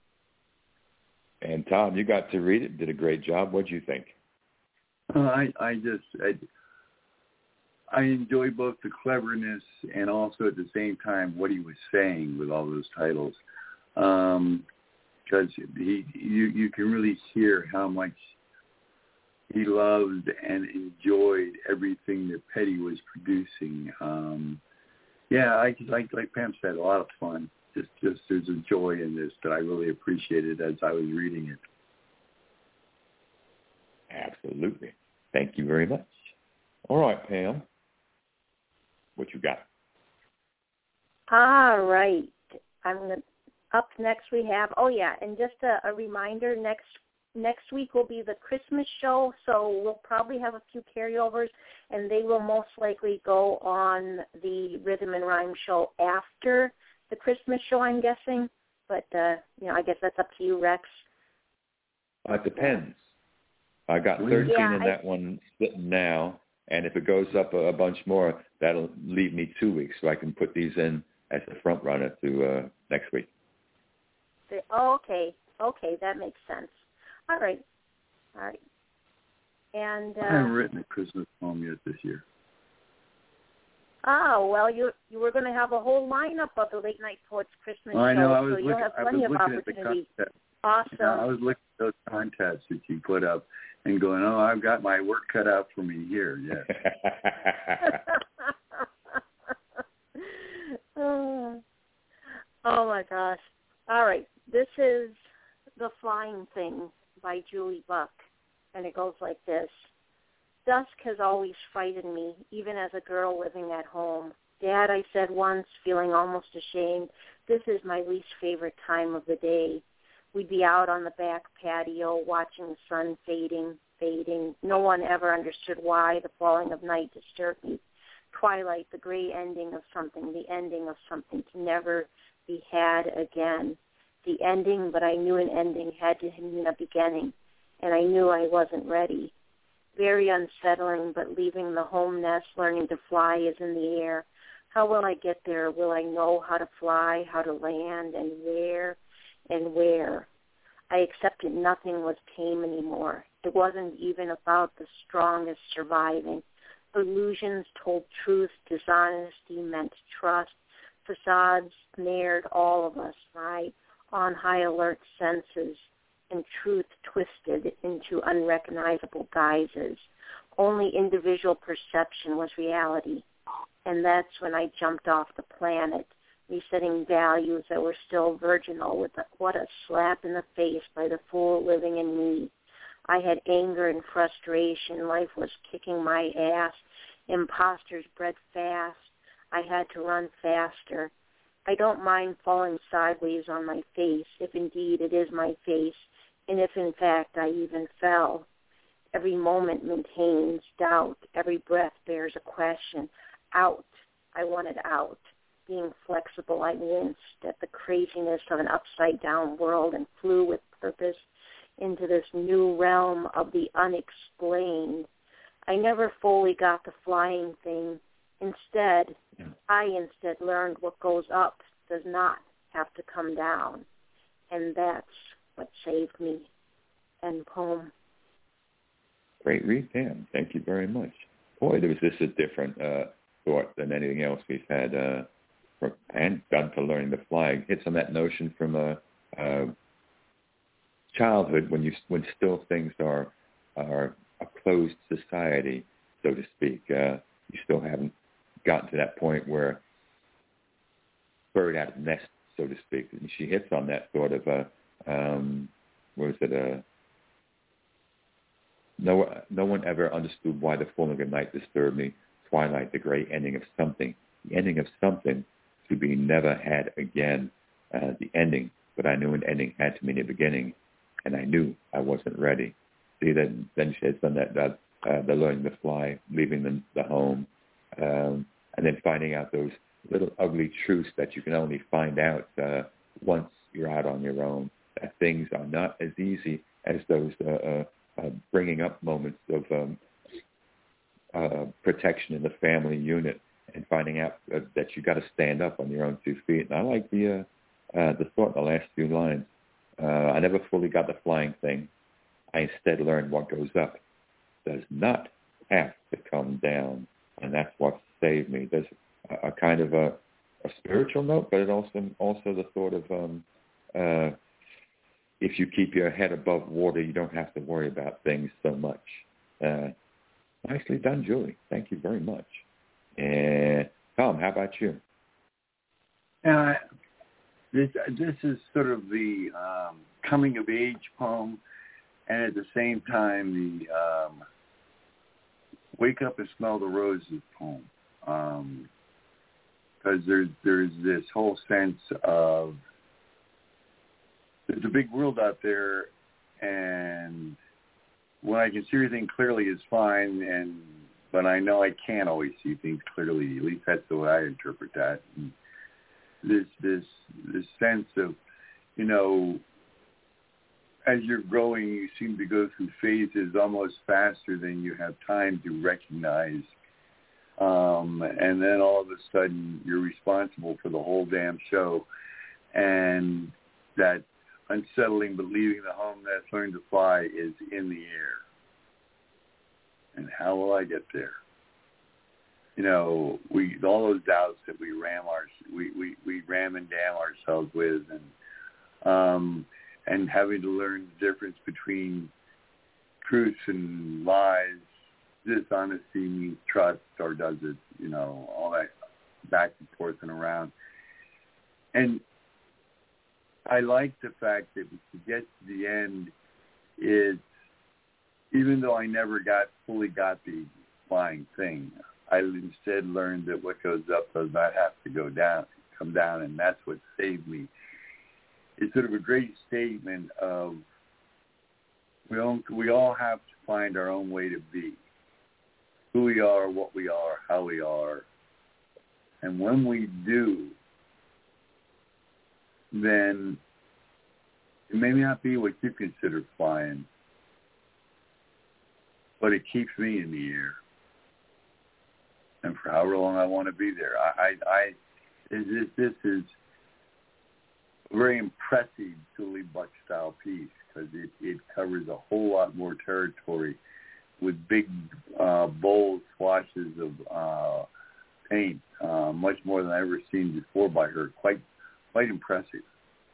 And Tom, you got to read it, did a great job. What'd you think? I enjoy both the cleverness and also at the same time what he was saying with all those titles, because you can really hear how much he loved and enjoyed everything that Petty was producing. Like Pam said, a lot of fun. Just there's a joy in this that I really appreciated as I was reading it. Absolutely. Thank you very much. All right, Pam. What you got? All right. Up next we have, and just a reminder, next week will be the Christmas show, so we'll probably have a few carryovers, and they will most likely go on the Rhythm and Rhyme show after the Christmas show, I'm guessing. But, I guess that's up to you, Rex. It depends. I got 13 in that one sitting now, and if it goes up a bunch more, that'll leave me 2 weeks, so I can put these in as the front runner to next week. Okay, that makes sense. All right. And I haven't written a Christmas poem yet this year. Oh, well, you were going to have a whole lineup of the Late Night Poets Christmas show, so you'll have plenty of opportunities. Awesome. I was looking at those contests that you put up, and going, oh, I've got my work cut out for me here. Yes. Oh my gosh. All right. This is The Flying Thing by Julie Buck, and it goes like this. Dusk has always frightened me, even as a girl living at home. Dad, I said once, feeling almost ashamed, this is my least favorite time of the day. We'd be out on the back patio watching the sun fading. No one ever understood why the falling of night disturbed me. Twilight, the gray ending of something, the ending of something to never be had again. The ending, but I knew an ending had to mean a beginning, and I knew I wasn't ready. Very unsettling, but leaving the home nest, learning to fly is in the air. How will I get there? Will I know how to fly, how to land, and where? I accepted nothing was tame anymore. It wasn't even about the strongest surviving. Illusions told truth. Dishonesty meant trust. Facades snared all of us, my on-high alert senses, and truth twisted into unrecognizable guises. Only individual perception was reality. And that's when I jumped off the planet, resetting values that were still virginal with what a slap in the face by the fool living in me. I had anger and frustration. Life was kicking my ass. Imposters bred fast. I had to run faster. I don't mind falling sideways on my face, if indeed it is my face, and if in fact I even fell. Every moment maintains doubt. Every breath bears a question. Out. I wanted out. Being flexible, I winced at the craziness of an upside-down world and flew with purpose into this new realm of the unexplained. I never fully got the flying thing. I learned what goes up does not have to come down. And that's what saved me. End poem. Great read, Pam. Thank you very much. Boy, there was just a different thought than anything else we've had and done for learning to fly. Hits on that notion from childhood when still things are a closed society, so to speak. You still haven't gotten to that point where bird out of nest, so to speak. And she hits on that sort of no one ever understood why the falling of night disturbed me. Twilight, the gray ending of something. The ending of something to be never had again. The ending, but I knew an ending had to mean a beginning, and I knew I wasn't ready. See, then she has done that the learning to fly, leaving the home, and then finding out those little ugly truths that you can only find out once you're out on your own, that things are not as easy as those bringing up moments of protection in the family unit, and finding out that you got to stand up on your own 2 feet. And I like the thought in the last few lines. I never fully got the flying thing. I instead learned what goes up does not have to come down, and that's what saved me. There's a kind of a spiritual note, but it also the thought of if you keep your head above water, you don't have to worry about things so much. Nicely done, Julie. Thank you very much. And Tom, how about you? This is sort of the coming of age poem, and at the same time the wake up and smell the roses poem, because there's this whole sense of there's a big world out there, and when I can see everything clearly is fine, but I know I can't always see things clearly. At least that's the way I interpret that. And this sense of, as you're growing, you seem to go through phases almost faster than you have time to recognize. And then all of a sudden you're responsible for the whole damn show. And that unsettling but leaving the home nest, learning to fly is in the air. And how will I get there? All those doubts that we ram and damn ourselves with, and having to learn the difference between truth and lies, dishonesty means trust, or does it, all that back and forth and around. And I like the fact that to get to the end, it's, even though I never fully got the flying thing, I instead learned that what goes up does not have to come down, and that's what saved me. It's sort of a great statement of we all have to find our own way to be, who we are, what we are, how we are. And when we do, then it may not be what you consider flying, but it keeps me in the air. And for however long I want to be there. This is a very impressive Julie Buck style piece because it covers a whole lot more territory with big, bold swatches of paint, much more than I've ever seen before by her. Quite impressive.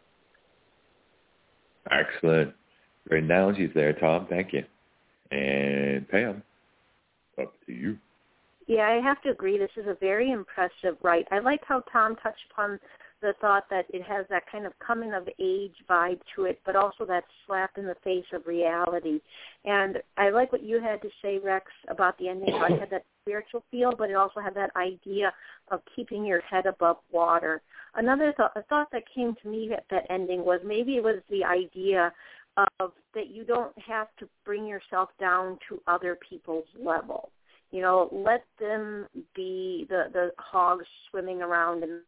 Excellent. Great analogies there, Tom. Thank you. And Pam, up to you. Yeah, I have to agree. This is a very impressive write. I like how Tom touched upon the thought that it has that kind of coming-of-age vibe to it, but also that slap in the face of reality. And I like what you had to say, Rex, about the ending. I had that spiritual feel, but it also had that idea of keeping your head above water. Another thought that came to me at that ending was maybe it was the idea of that you don't have to bring yourself down to other people's level. Let them be the hogs swimming around, and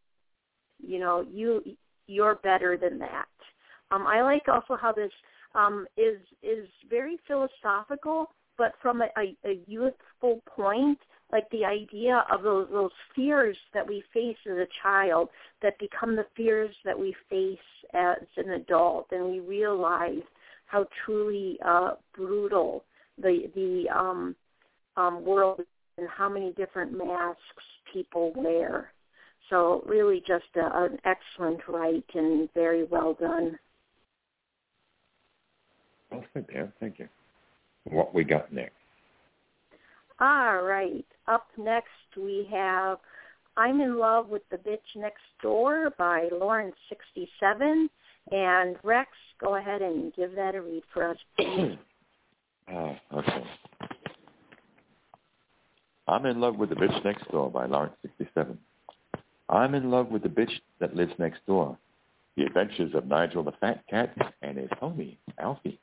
you're better than that. I like also how this is very philosophical, but from a youthful point, like the idea of those fears that we face as a child that become the fears that we face as an adult, and we realize how truly brutal the world and how many different masks people wear. So really just an excellent write and very well done. Well said, Pam. Thank you. What we got next? All right. Up next we have I'm in Love with the Bitch Next Door by Lawrence67. And Rex, go ahead and give that a read for us, please. Okay. I'm in Love with the Bitch Next Door by Lawrence67. I'm in love with the bitch that lives next door. The Adventures of Nigel the Fat Cat and his homie, Alfie.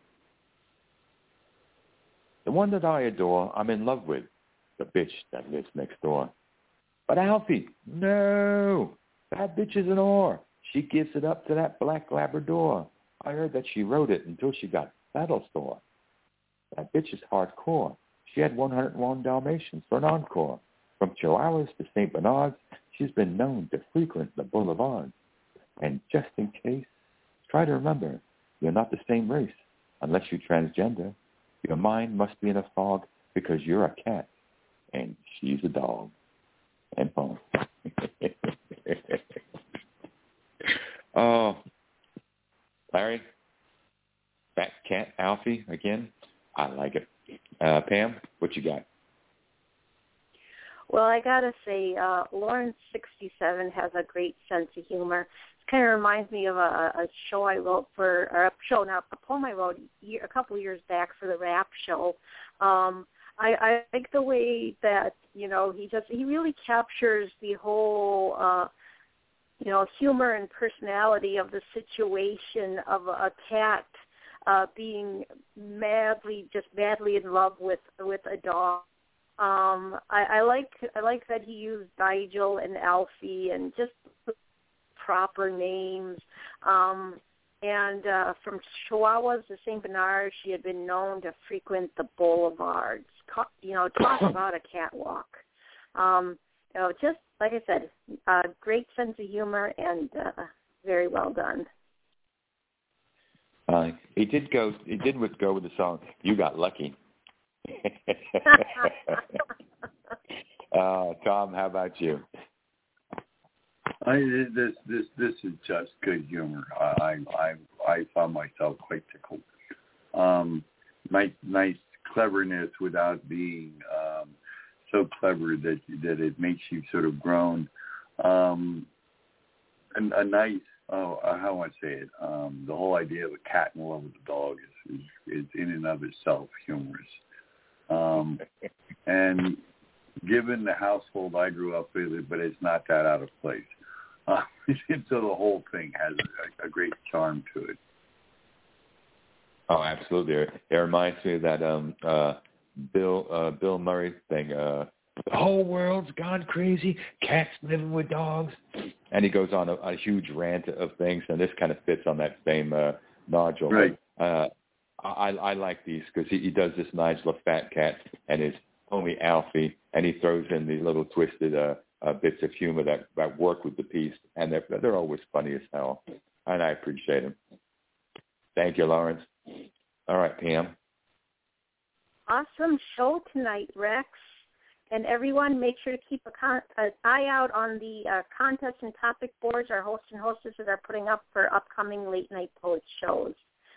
The one that I adore, I'm in love with, the bitch that lives next door. But Alfie, no, that bitch is an whore. She gives it up to that black Labrador. I heard that she rode it until she got battle sore. That bitch is hardcore. She had 101 Dalmatians for an encore. From Chihuahuas to St. Bernards, she's been known to frequent the boulevards. And just in case, try to remember, you're not the same race unless you're transgender. Your mind must be in a fog because you're a cat and she's a dog. And boom. Oh, Larry, Fat Cat Alfie again. I like it. Pam, what you got? Well, I gotta say, Lawrence67 has a great sense of humor. It kind of reminds me of a show I wrote a poem I wrote a couple of years back for the rap show. I like the way that he really captures the whole humor and personality of the situation of a cat being madly in love with a dog. I like that he used Nigel and Alfie and just proper names. And from Chihuahuas to St. Bernard, she had been known to frequent the boulevards. Talk about a catwalk. Just like I said, great sense of humor and very well done. He did go with the song "You Got Lucky." Tom, how about you? This is just good humor. I found myself quite tickled. nice cleverness without being so clever that it makes you sort of groan. A nice, how do I say it? The whole idea of a cat in love with a dog is in and of itself humorous. And given the household I grew up with, but it's not that out of place. So the whole thing has a great charm to it. Oh, absolutely. It reminds me of that Bill Murray thing. The whole world's gone crazy. Cats living with dogs. And he goes on a huge rant of things, and this kind of fits on that same nodule. Right. I like these because he does this nice little fat cat and his homie Alfie, and he throws in these little twisted bits of humor that work with the piece, and they're always funny as hell, and I appreciate them. Thank you, Lawrence. All right, Pam. Awesome show tonight, Rex. And everyone, make sure to keep an eye out on the contest and topic boards our hosts and hostesses are putting up for upcoming Late Night Poets shows.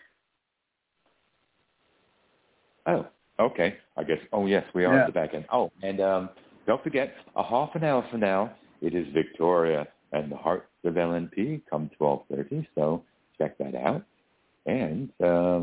Oh, okay. I guess, yes, we are at the back end. Oh, and don't forget, a half an hour from now, it is Victoria and the Hearts of LNP come 12:30, so check that out. And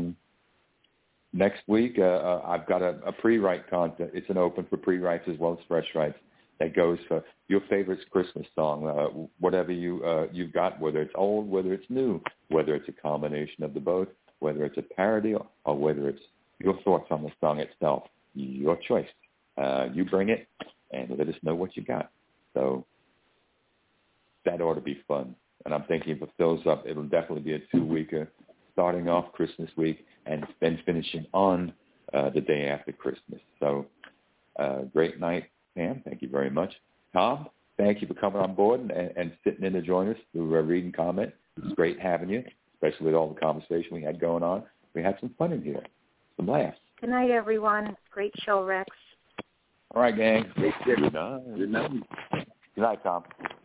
next week, I've got a pre-write contest. It's an open for pre-writes as well as fresh writes that goes for your favorite Christmas song, whatever you've got, whether it's old, whether it's new, whether it's a combination of the both, whether it's a parody or whether it's your thoughts on the song itself. Your choice. You bring it and let us know what you got. So that ought to be fun. And I'm thinking if it fills up, it'll definitely be a 2-weeker, starting off Christmas week and then finishing on the day after Christmas. So great night, Pam. Thank you very much. Tom, thank you for coming on board and sitting in to join us through reading comment. It was great having you, especially with all the conversation we had going on. We had some fun in here, some laughs. Good night, everyone. Great show, Rex. All right, gang. Good night. Good night, Tom.